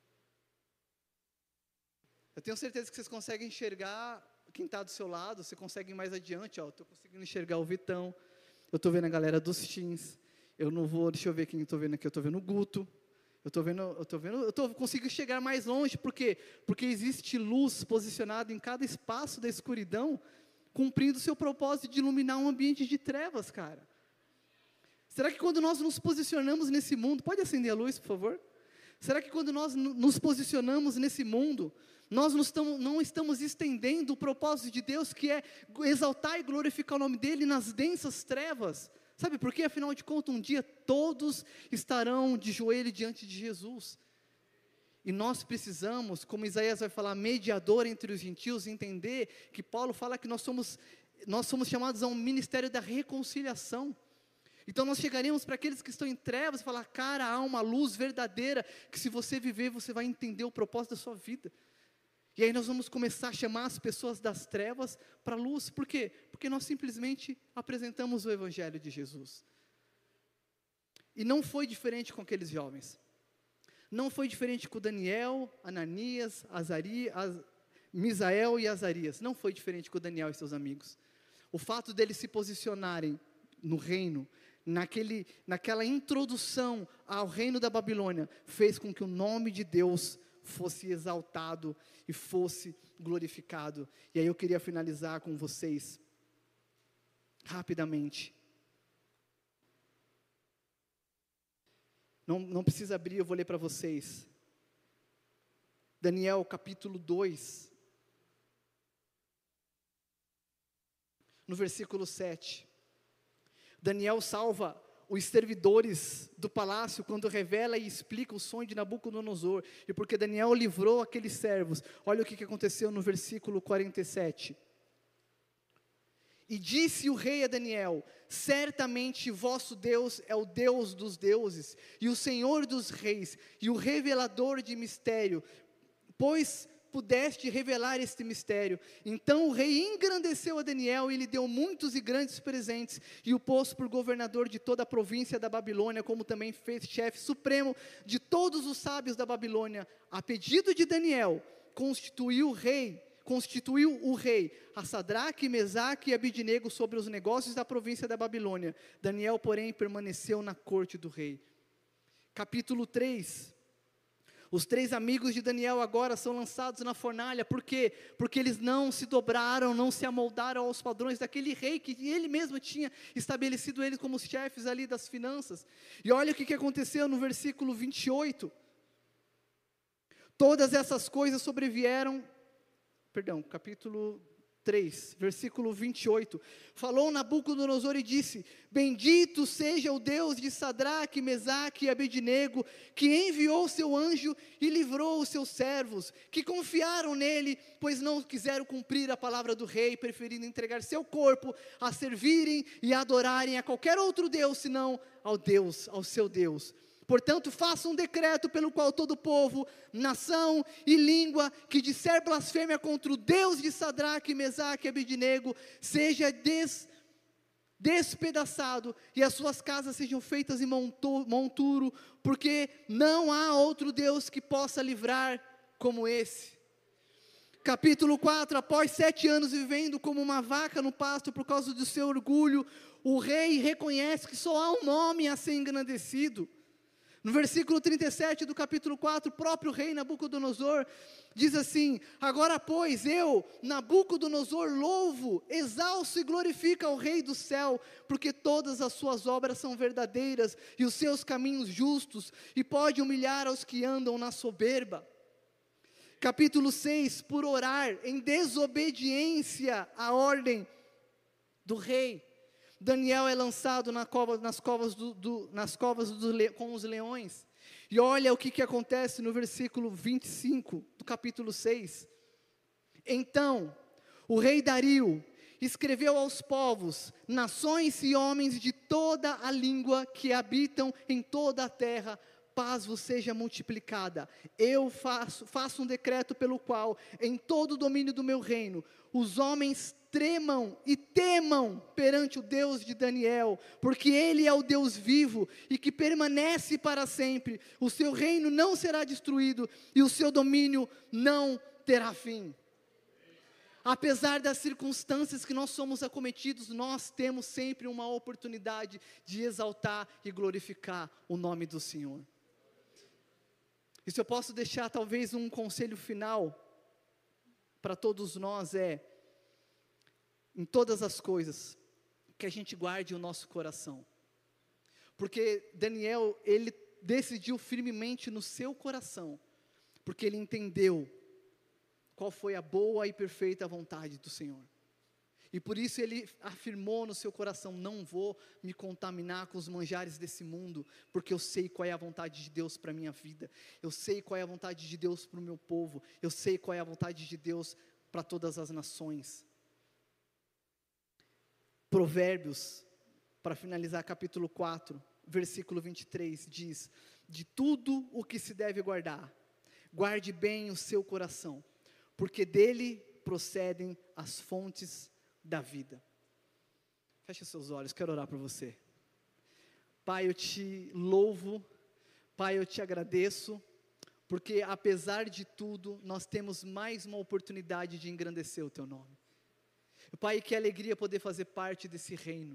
eu tenho certeza que vocês conseguem enxergar quem está do seu lado, você consegue ir mais adiante, estou conseguindo enxergar o Vitão, eu estou vendo a galera dos teens, eu não vou, deixa eu ver quem eu estou vendo aqui, eu estou vendo o Guto, eu consigo chegar mais longe, por quê? Porque existe luz posicionada em cada espaço da escuridão, cumprindo o seu propósito de iluminar um ambiente de trevas, cara. Será que quando nós nos posicionamos nesse mundo, pode acender a luz, por favor? Será que quando nós nos posicionamos nesse mundo, nós não estamos estendendo o propósito de Deus, que é exaltar e glorificar o nome dEle nas densas trevas? Sabe por quê? Afinal de contas, um dia todos estarão de joelho diante de Jesus. E nós precisamos, como Isaías vai falar, mediador entre os gentios, entender que Paulo fala que nós somos chamados a um ministério da reconciliação. Então nós chegaremos para aqueles que estão em trevas e falar, cara, há uma luz verdadeira, que se você viver, você vai entender o propósito da sua vida. E aí nós vamos começar a chamar as pessoas das trevas para a luz. Por quê? Porque nós simplesmente apresentamos o Evangelho de Jesus. E não foi diferente com aqueles jovens. Não foi diferente com Daniel, Ananias, Misael e Azarias. Não foi diferente com Daniel e seus amigos. O fato deles se posicionarem no reino, naquela introdução ao reino da Babilônia, fez com que o nome de Deus fosse exaltado e fosse glorificado. E aí eu queria finalizar com vocês, rapidamente. Não precisa abrir, eu vou ler para vocês. Daniel capítulo 2, no versículo 7. Daniel salva os servidores do palácio quando revela e explica o sonho de Nabucodonosor. E porque Daniel livrou aqueles servos, olha o que aconteceu no versículo 47. E disse o rei a Daniel: certamente vosso Deus é o Deus dos deuses, e o Senhor dos reis, e o revelador de mistério, pois pudeste revelar este mistério. Então o rei engrandeceu a Daniel e lhe deu muitos e grandes presentes, e o pôs por governador de toda a província da Babilônia, como também fez chefe supremo de todos os sábios da Babilônia. A pedido de Daniel, constituiu o rei a Sadraque, Mesaque e Abidnego sobre os negócios da província da Babilônia. Daniel, porém, permaneceu na corte do rei. Capítulo 3. Os 3 amigos de Daniel agora são lançados na fornalha. Por quê? Porque eles não se dobraram, não se amoldaram aos padrões daquele rei que ele mesmo tinha estabelecido eles como os chefes ali das finanças. E olha o que aconteceu no versículo 28. Todas essas coisas sobrevieram, capítulo 3, versículo 28, falou Nabucodonosor e disse: bendito seja o Deus de Sadraque, Mesaque e Abednego, que enviou seu anjo e livrou os seus servos, que confiaram nele, pois não quiseram cumprir a palavra do rei, preferindo entregar seu corpo a servirem e adorarem a qualquer outro Deus, senão ao seu Deus. Portanto, faça um decreto pelo qual todo povo, nação e língua que disser blasfêmia contra o Deus de Sadraque, Mesaque e Abednego, seja despedaçado, e as suas casas sejam feitas em monturo, porque não há outro Deus que possa livrar como esse. Capítulo 4, após 7 anos vivendo como uma vaca no pasto por causa do seu orgulho, o rei reconhece que só há um nome a ser engrandecido. No versículo 37 do capítulo 4, o próprio rei Nabucodonosor diz assim: agora pois eu, Nabucodonosor, louvo, exalço e glorifico ao rei do céu, porque todas as suas obras são verdadeiras e os seus caminhos justos, e pode humilhar aos que andam na soberba. Capítulo 6, por orar em desobediência à ordem do rei, Daniel é lançado nas covas com os leões. E olha o que acontece no versículo 25 do capítulo 6. Então, o rei Dario escreveu aos povos, nações e homens de toda a língua que habitam em toda a terra: paz vos seja multiplicada. Eu faço um decreto pelo qual, em todo o domínio do meu reino, os homens tremam e temam perante o Deus de Daniel, porque Ele é o Deus vivo e que permanece para sempre. O seu reino não será destruído e o seu domínio não terá fim. Apesar das circunstâncias que nós somos acometidos, nós temos sempre uma oportunidade de exaltar e glorificar o nome do Senhor. E se eu posso deixar talvez um conselho final para todos nós, em todas as coisas, que a gente guarde o nosso coração. Porque Daniel, ele decidiu firmemente no seu coração, porque ele entendeu qual foi a boa e perfeita vontade do Senhor. E por isso ele afirmou no seu coração: não vou me contaminar com os manjares desse mundo, porque eu sei qual é a vontade de Deus para a minha vida, eu sei qual é a vontade de Deus para o meu povo, eu sei qual é a vontade de Deus para todas as nações. Provérbios, para finalizar, capítulo 4, versículo 23, diz: de tudo o que se deve guardar, guarde bem o seu coração, porque dele procedem as fontes da vida. Feche seus olhos, quero orar por você. Pai, eu te louvo, Pai, eu te agradeço, porque apesar de tudo, nós temos mais uma oportunidade de engrandecer o teu nome. Pai, que alegria poder fazer parte desse reino,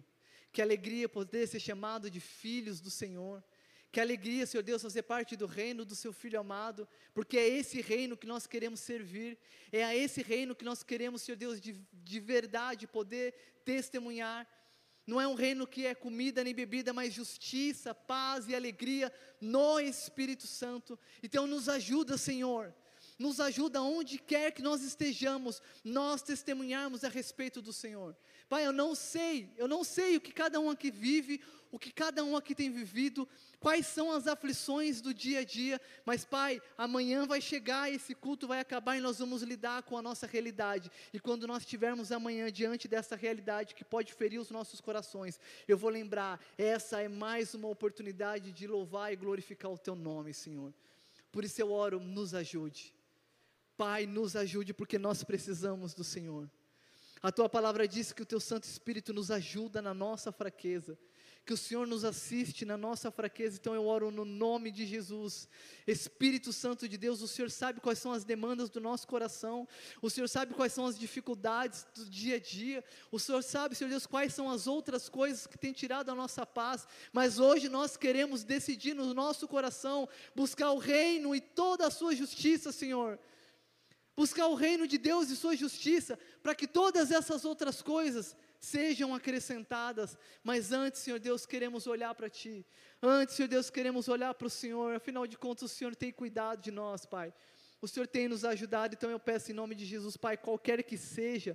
Que alegria poder ser chamado de filhos do Senhor. Que alegria, Senhor Deus, fazer parte do reino do seu Filho amado, porque é esse reino que nós queremos servir, é a esse reino que nós queremos, Senhor Deus, de verdade poder testemunhar. Não é um reino que é comida nem bebida, mas justiça, paz e alegria no Espírito Santo. Então nos ajuda, Senhor, nos ajuda onde quer que nós estejamos, nós testemunharmos a respeito do Senhor. Pai, eu não sei o que cada um aqui vive, o que cada um aqui tem vivido, quais são as aflições do dia a dia, mas Pai, amanhã vai chegar, esse culto vai acabar e nós vamos lidar com a nossa realidade, e quando nós estivermos amanhã diante dessa realidade que pode ferir os nossos corações, eu vou lembrar, essa é mais uma oportunidade de louvar e glorificar o Teu nome, Senhor. Por isso eu oro, nos ajude, Pai, nos ajude, porque nós precisamos do Senhor. A Tua palavra diz que o Teu Santo Espírito nos ajuda na nossa fraqueza, que o Senhor nos assiste na nossa fraqueza. Então eu oro no nome de Jesus, Espírito Santo de Deus, o Senhor sabe quais são as demandas do nosso coração, o Senhor sabe quais são as dificuldades do dia a dia, o Senhor sabe, Senhor Deus, quais são as outras coisas que têm tirado a nossa paz, mas hoje nós queremos decidir no nosso coração, buscar o reino e toda a sua justiça, Senhor, buscar o reino de Deus e sua justiça, para que todas essas outras coisas sejam acrescentadas. Mas antes, Senhor Deus, queremos olhar para Ti, antes, Senhor Deus, queremos olhar para o Senhor, afinal de contas o Senhor tem cuidado de nós, Pai, o Senhor tem nos ajudado. Então eu peço em nome de Jesus, Pai, qualquer que seja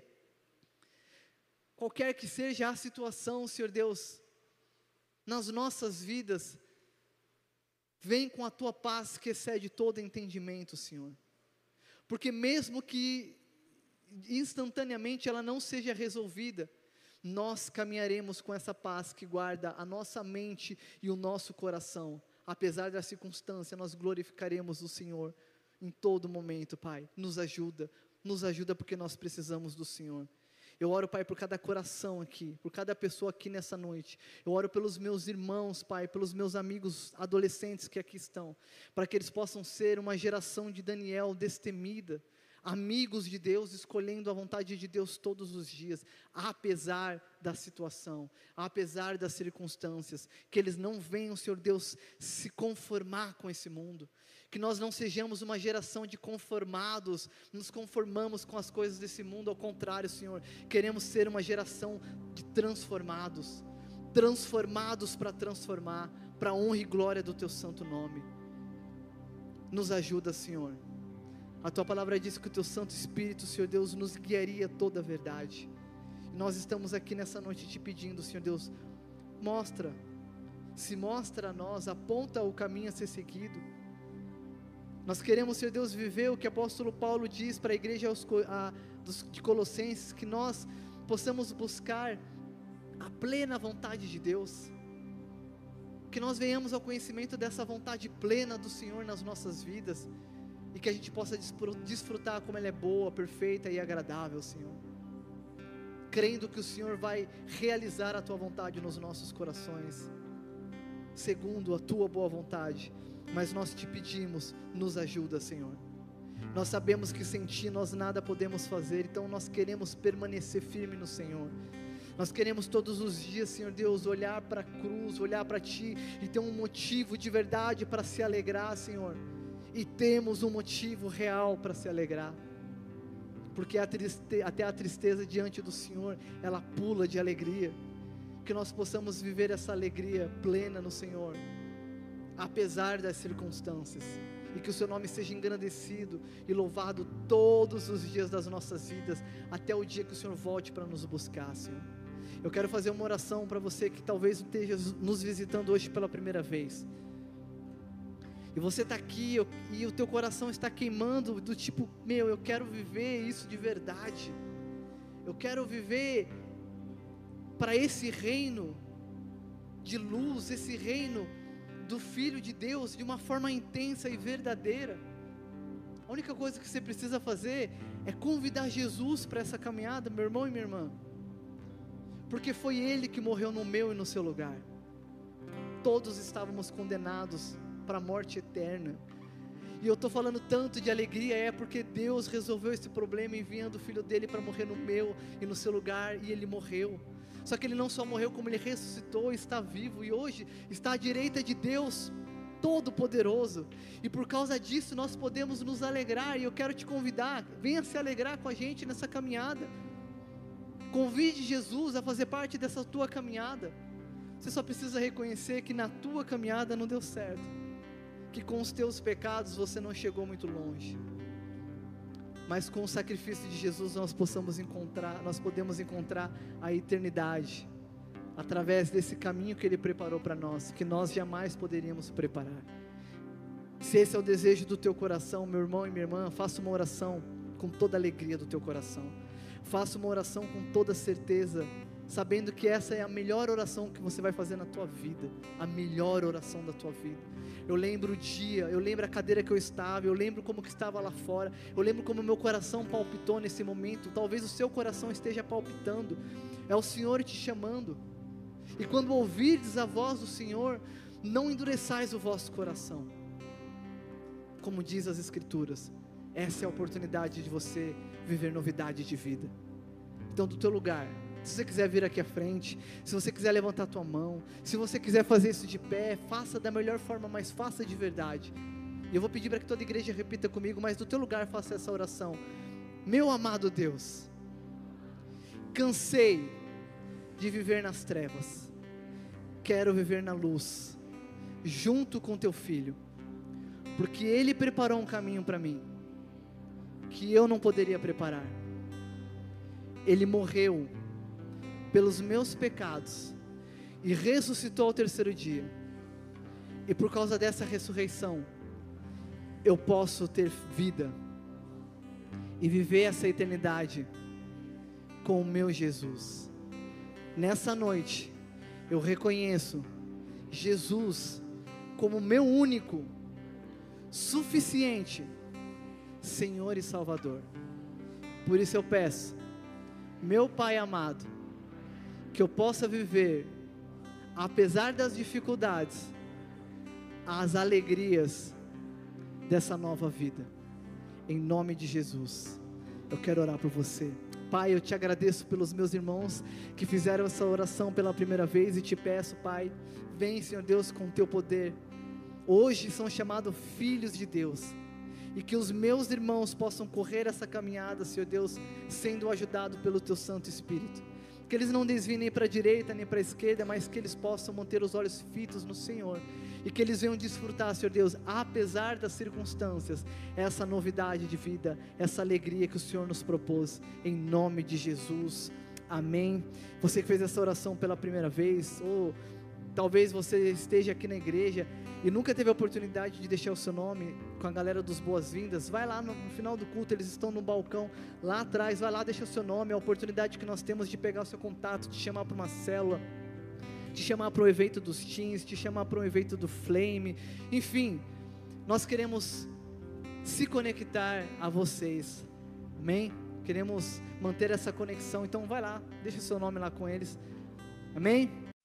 a situação, Senhor Deus, nas nossas vidas, vem com a Tua paz que excede todo entendimento, Senhor, porque mesmo que instantaneamente ela não seja resolvida, nós caminharemos com essa paz que guarda a nossa mente e o nosso coração, apesar da circunstância, nós glorificaremos o Senhor em todo momento. Pai, nos ajuda porque nós precisamos do Senhor. Eu oro, Pai, por cada coração aqui, por cada pessoa aqui nessa noite. Eu oro pelos meus irmãos, Pai, pelos meus amigos adolescentes que aqui estão, para que eles possam ser uma geração de Daniel destemida, amigos de Deus, escolhendo a vontade de Deus todos os dias, apesar da situação, apesar das circunstâncias, que eles não venham, Senhor Deus, se conformar com esse mundo, que nós não sejamos uma geração de conformados, nos conformamos com as coisas desse mundo, ao contrário, Senhor, queremos ser uma geração de transformados para transformar, para a honra e glória do Teu santo nome. Nos ajuda, Senhor. A Tua palavra diz que o Teu Santo Espírito, Senhor Deus, nos guiaria toda a verdade. E nós estamos aqui nessa noite te pedindo, Senhor Deus, se mostra a nós, aponta o caminho a ser seguido. Nós queremos, Senhor Deus, viver o que o apóstolo Paulo diz para a igreja de Colossenses, que nós possamos buscar a plena vontade de Deus, que nós venhamos ao conhecimento dessa vontade plena do Senhor nas nossas vidas, e que a gente possa desfrutar como ela é boa, perfeita e agradável, Senhor, crendo que o Senhor vai realizar a Tua vontade nos nossos corações, segundo a Tua boa vontade. Mas nós te pedimos, nos ajuda, Senhor. Nós sabemos que sem Ti nós nada podemos fazer, então nós queremos permanecer firme no Senhor. Nós queremos todos os dias, Senhor Deus, olhar para a cruz, olhar para Ti e ter um motivo de verdade para se alegrar, Senhor. E temos um motivo real para se alegrar, porque até a tristeza diante do Senhor, ela pula de alegria. Que nós possamos viver essa alegria plena no Senhor, apesar das circunstâncias, e que o Seu nome seja engrandecido e louvado todos os dias das nossas vidas, até o dia que o Senhor volte para nos buscar, Senhor. Eu quero fazer uma oração para você que talvez esteja nos visitando hoje pela primeira vez, e você está aqui e o teu coração está queimando, do tipo, eu quero viver isso de verdade, eu quero viver para esse reino de luz, esse reino do Filho de Deus, de uma forma intensa e verdadeira. A única coisa que você precisa fazer é convidar Jesus para essa caminhada, meu irmão e minha irmã, porque foi Ele que morreu no meu e no seu lugar. Todos estávamos condenados para a morte eterna, e eu estou falando tanto de alegria, porque Deus resolveu esse problema enviando o Filho dele para morrer no meu e no seu lugar, e Ele morreu. Só que Ele não só morreu, como Ele ressuscitou, está vivo, e hoje está à direita de Deus Todo-Poderoso, e por causa disso nós podemos nos alegrar, e eu quero te convidar, venha se alegrar com a gente nessa caminhada, convide Jesus a fazer parte dessa tua caminhada. Você só precisa reconhecer que na tua caminhada não deu certo, que com os teus pecados você não chegou muito longe, mas com o sacrifício de Jesus nós podemos encontrar a eternidade, através desse caminho que Ele preparou para nós, que nós jamais poderíamos preparar. Se esse é o desejo do teu coração, meu irmão e minha irmã, faça uma oração com toda a alegria do teu coração, faça uma oração com toda certeza, sabendo que essa é a melhor oração que você vai fazer na tua vida, a melhor oração da tua vida. Eu lembro o dia, eu lembro a cadeira que eu estava, eu lembro como que estava lá fora, eu lembro como o meu coração palpitou nesse momento. Talvez o seu coração esteja palpitando, é o Senhor te chamando, e quando ouvirdes a voz do Senhor, não endureçais o vosso coração, como diz as Escrituras. Essa é a oportunidade de você viver novidade de vida. Então, do teu lugar, se você quiser vir aqui à frente, se você quiser levantar a tua mão, se você quiser fazer isso de pé, faça da melhor forma, mas faça de verdade. E eu vou pedir para que toda a igreja repita comigo, mas do teu lugar faça essa oração. Meu amado Deus, cansei de viver nas trevas, quero viver na luz, junto com teu Filho, porque Ele preparou um caminho para mim, que eu não poderia preparar. Ele morreu pelos meus pecados, e ressuscitou ao terceiro dia, e por causa dessa ressurreição, eu posso ter vida, e viver essa eternidade, com o meu Jesus. Nessa noite, eu reconheço Jesus, como meu único, suficiente, Senhor e Salvador. Por isso eu peço, meu Pai amado, que eu possa viver, apesar das dificuldades, as alegrias dessa nova vida, em nome de Jesus. Eu quero orar por você. Pai, eu te agradeço pelos meus irmãos que fizeram essa oração pela primeira vez, e te peço, Pai, vem, Senhor Deus, com o teu poder. Hoje são chamados filhos de Deus, e que os meus irmãos possam correr essa caminhada, Senhor Deus, sendo ajudados pelo teu Santo Espírito. Que eles não desviem nem para a direita nem para a esquerda, mas que eles possam manter os olhos fitos no Senhor, e que eles venham desfrutar, Senhor Deus, apesar das circunstâncias, essa novidade de vida, essa alegria que o Senhor nos propôs, em nome de Jesus, amém. Você que fez essa oração pela primeira vez, ou talvez você esteja aqui na igreja e nunca teve a oportunidade de deixar o seu nome com a galera dos boas-vindas, vai lá no final do culto, eles estão no balcão lá atrás, vai lá, deixa o seu nome. É a oportunidade que nós temos de pegar o seu contato, te chamar para uma célula, te chamar para o evento dos teens, te chamar para o evento do Flame, enfim, nós queremos se conectar a vocês, amém? Queremos manter essa conexão, então vai lá, deixa o seu nome lá com eles, amém?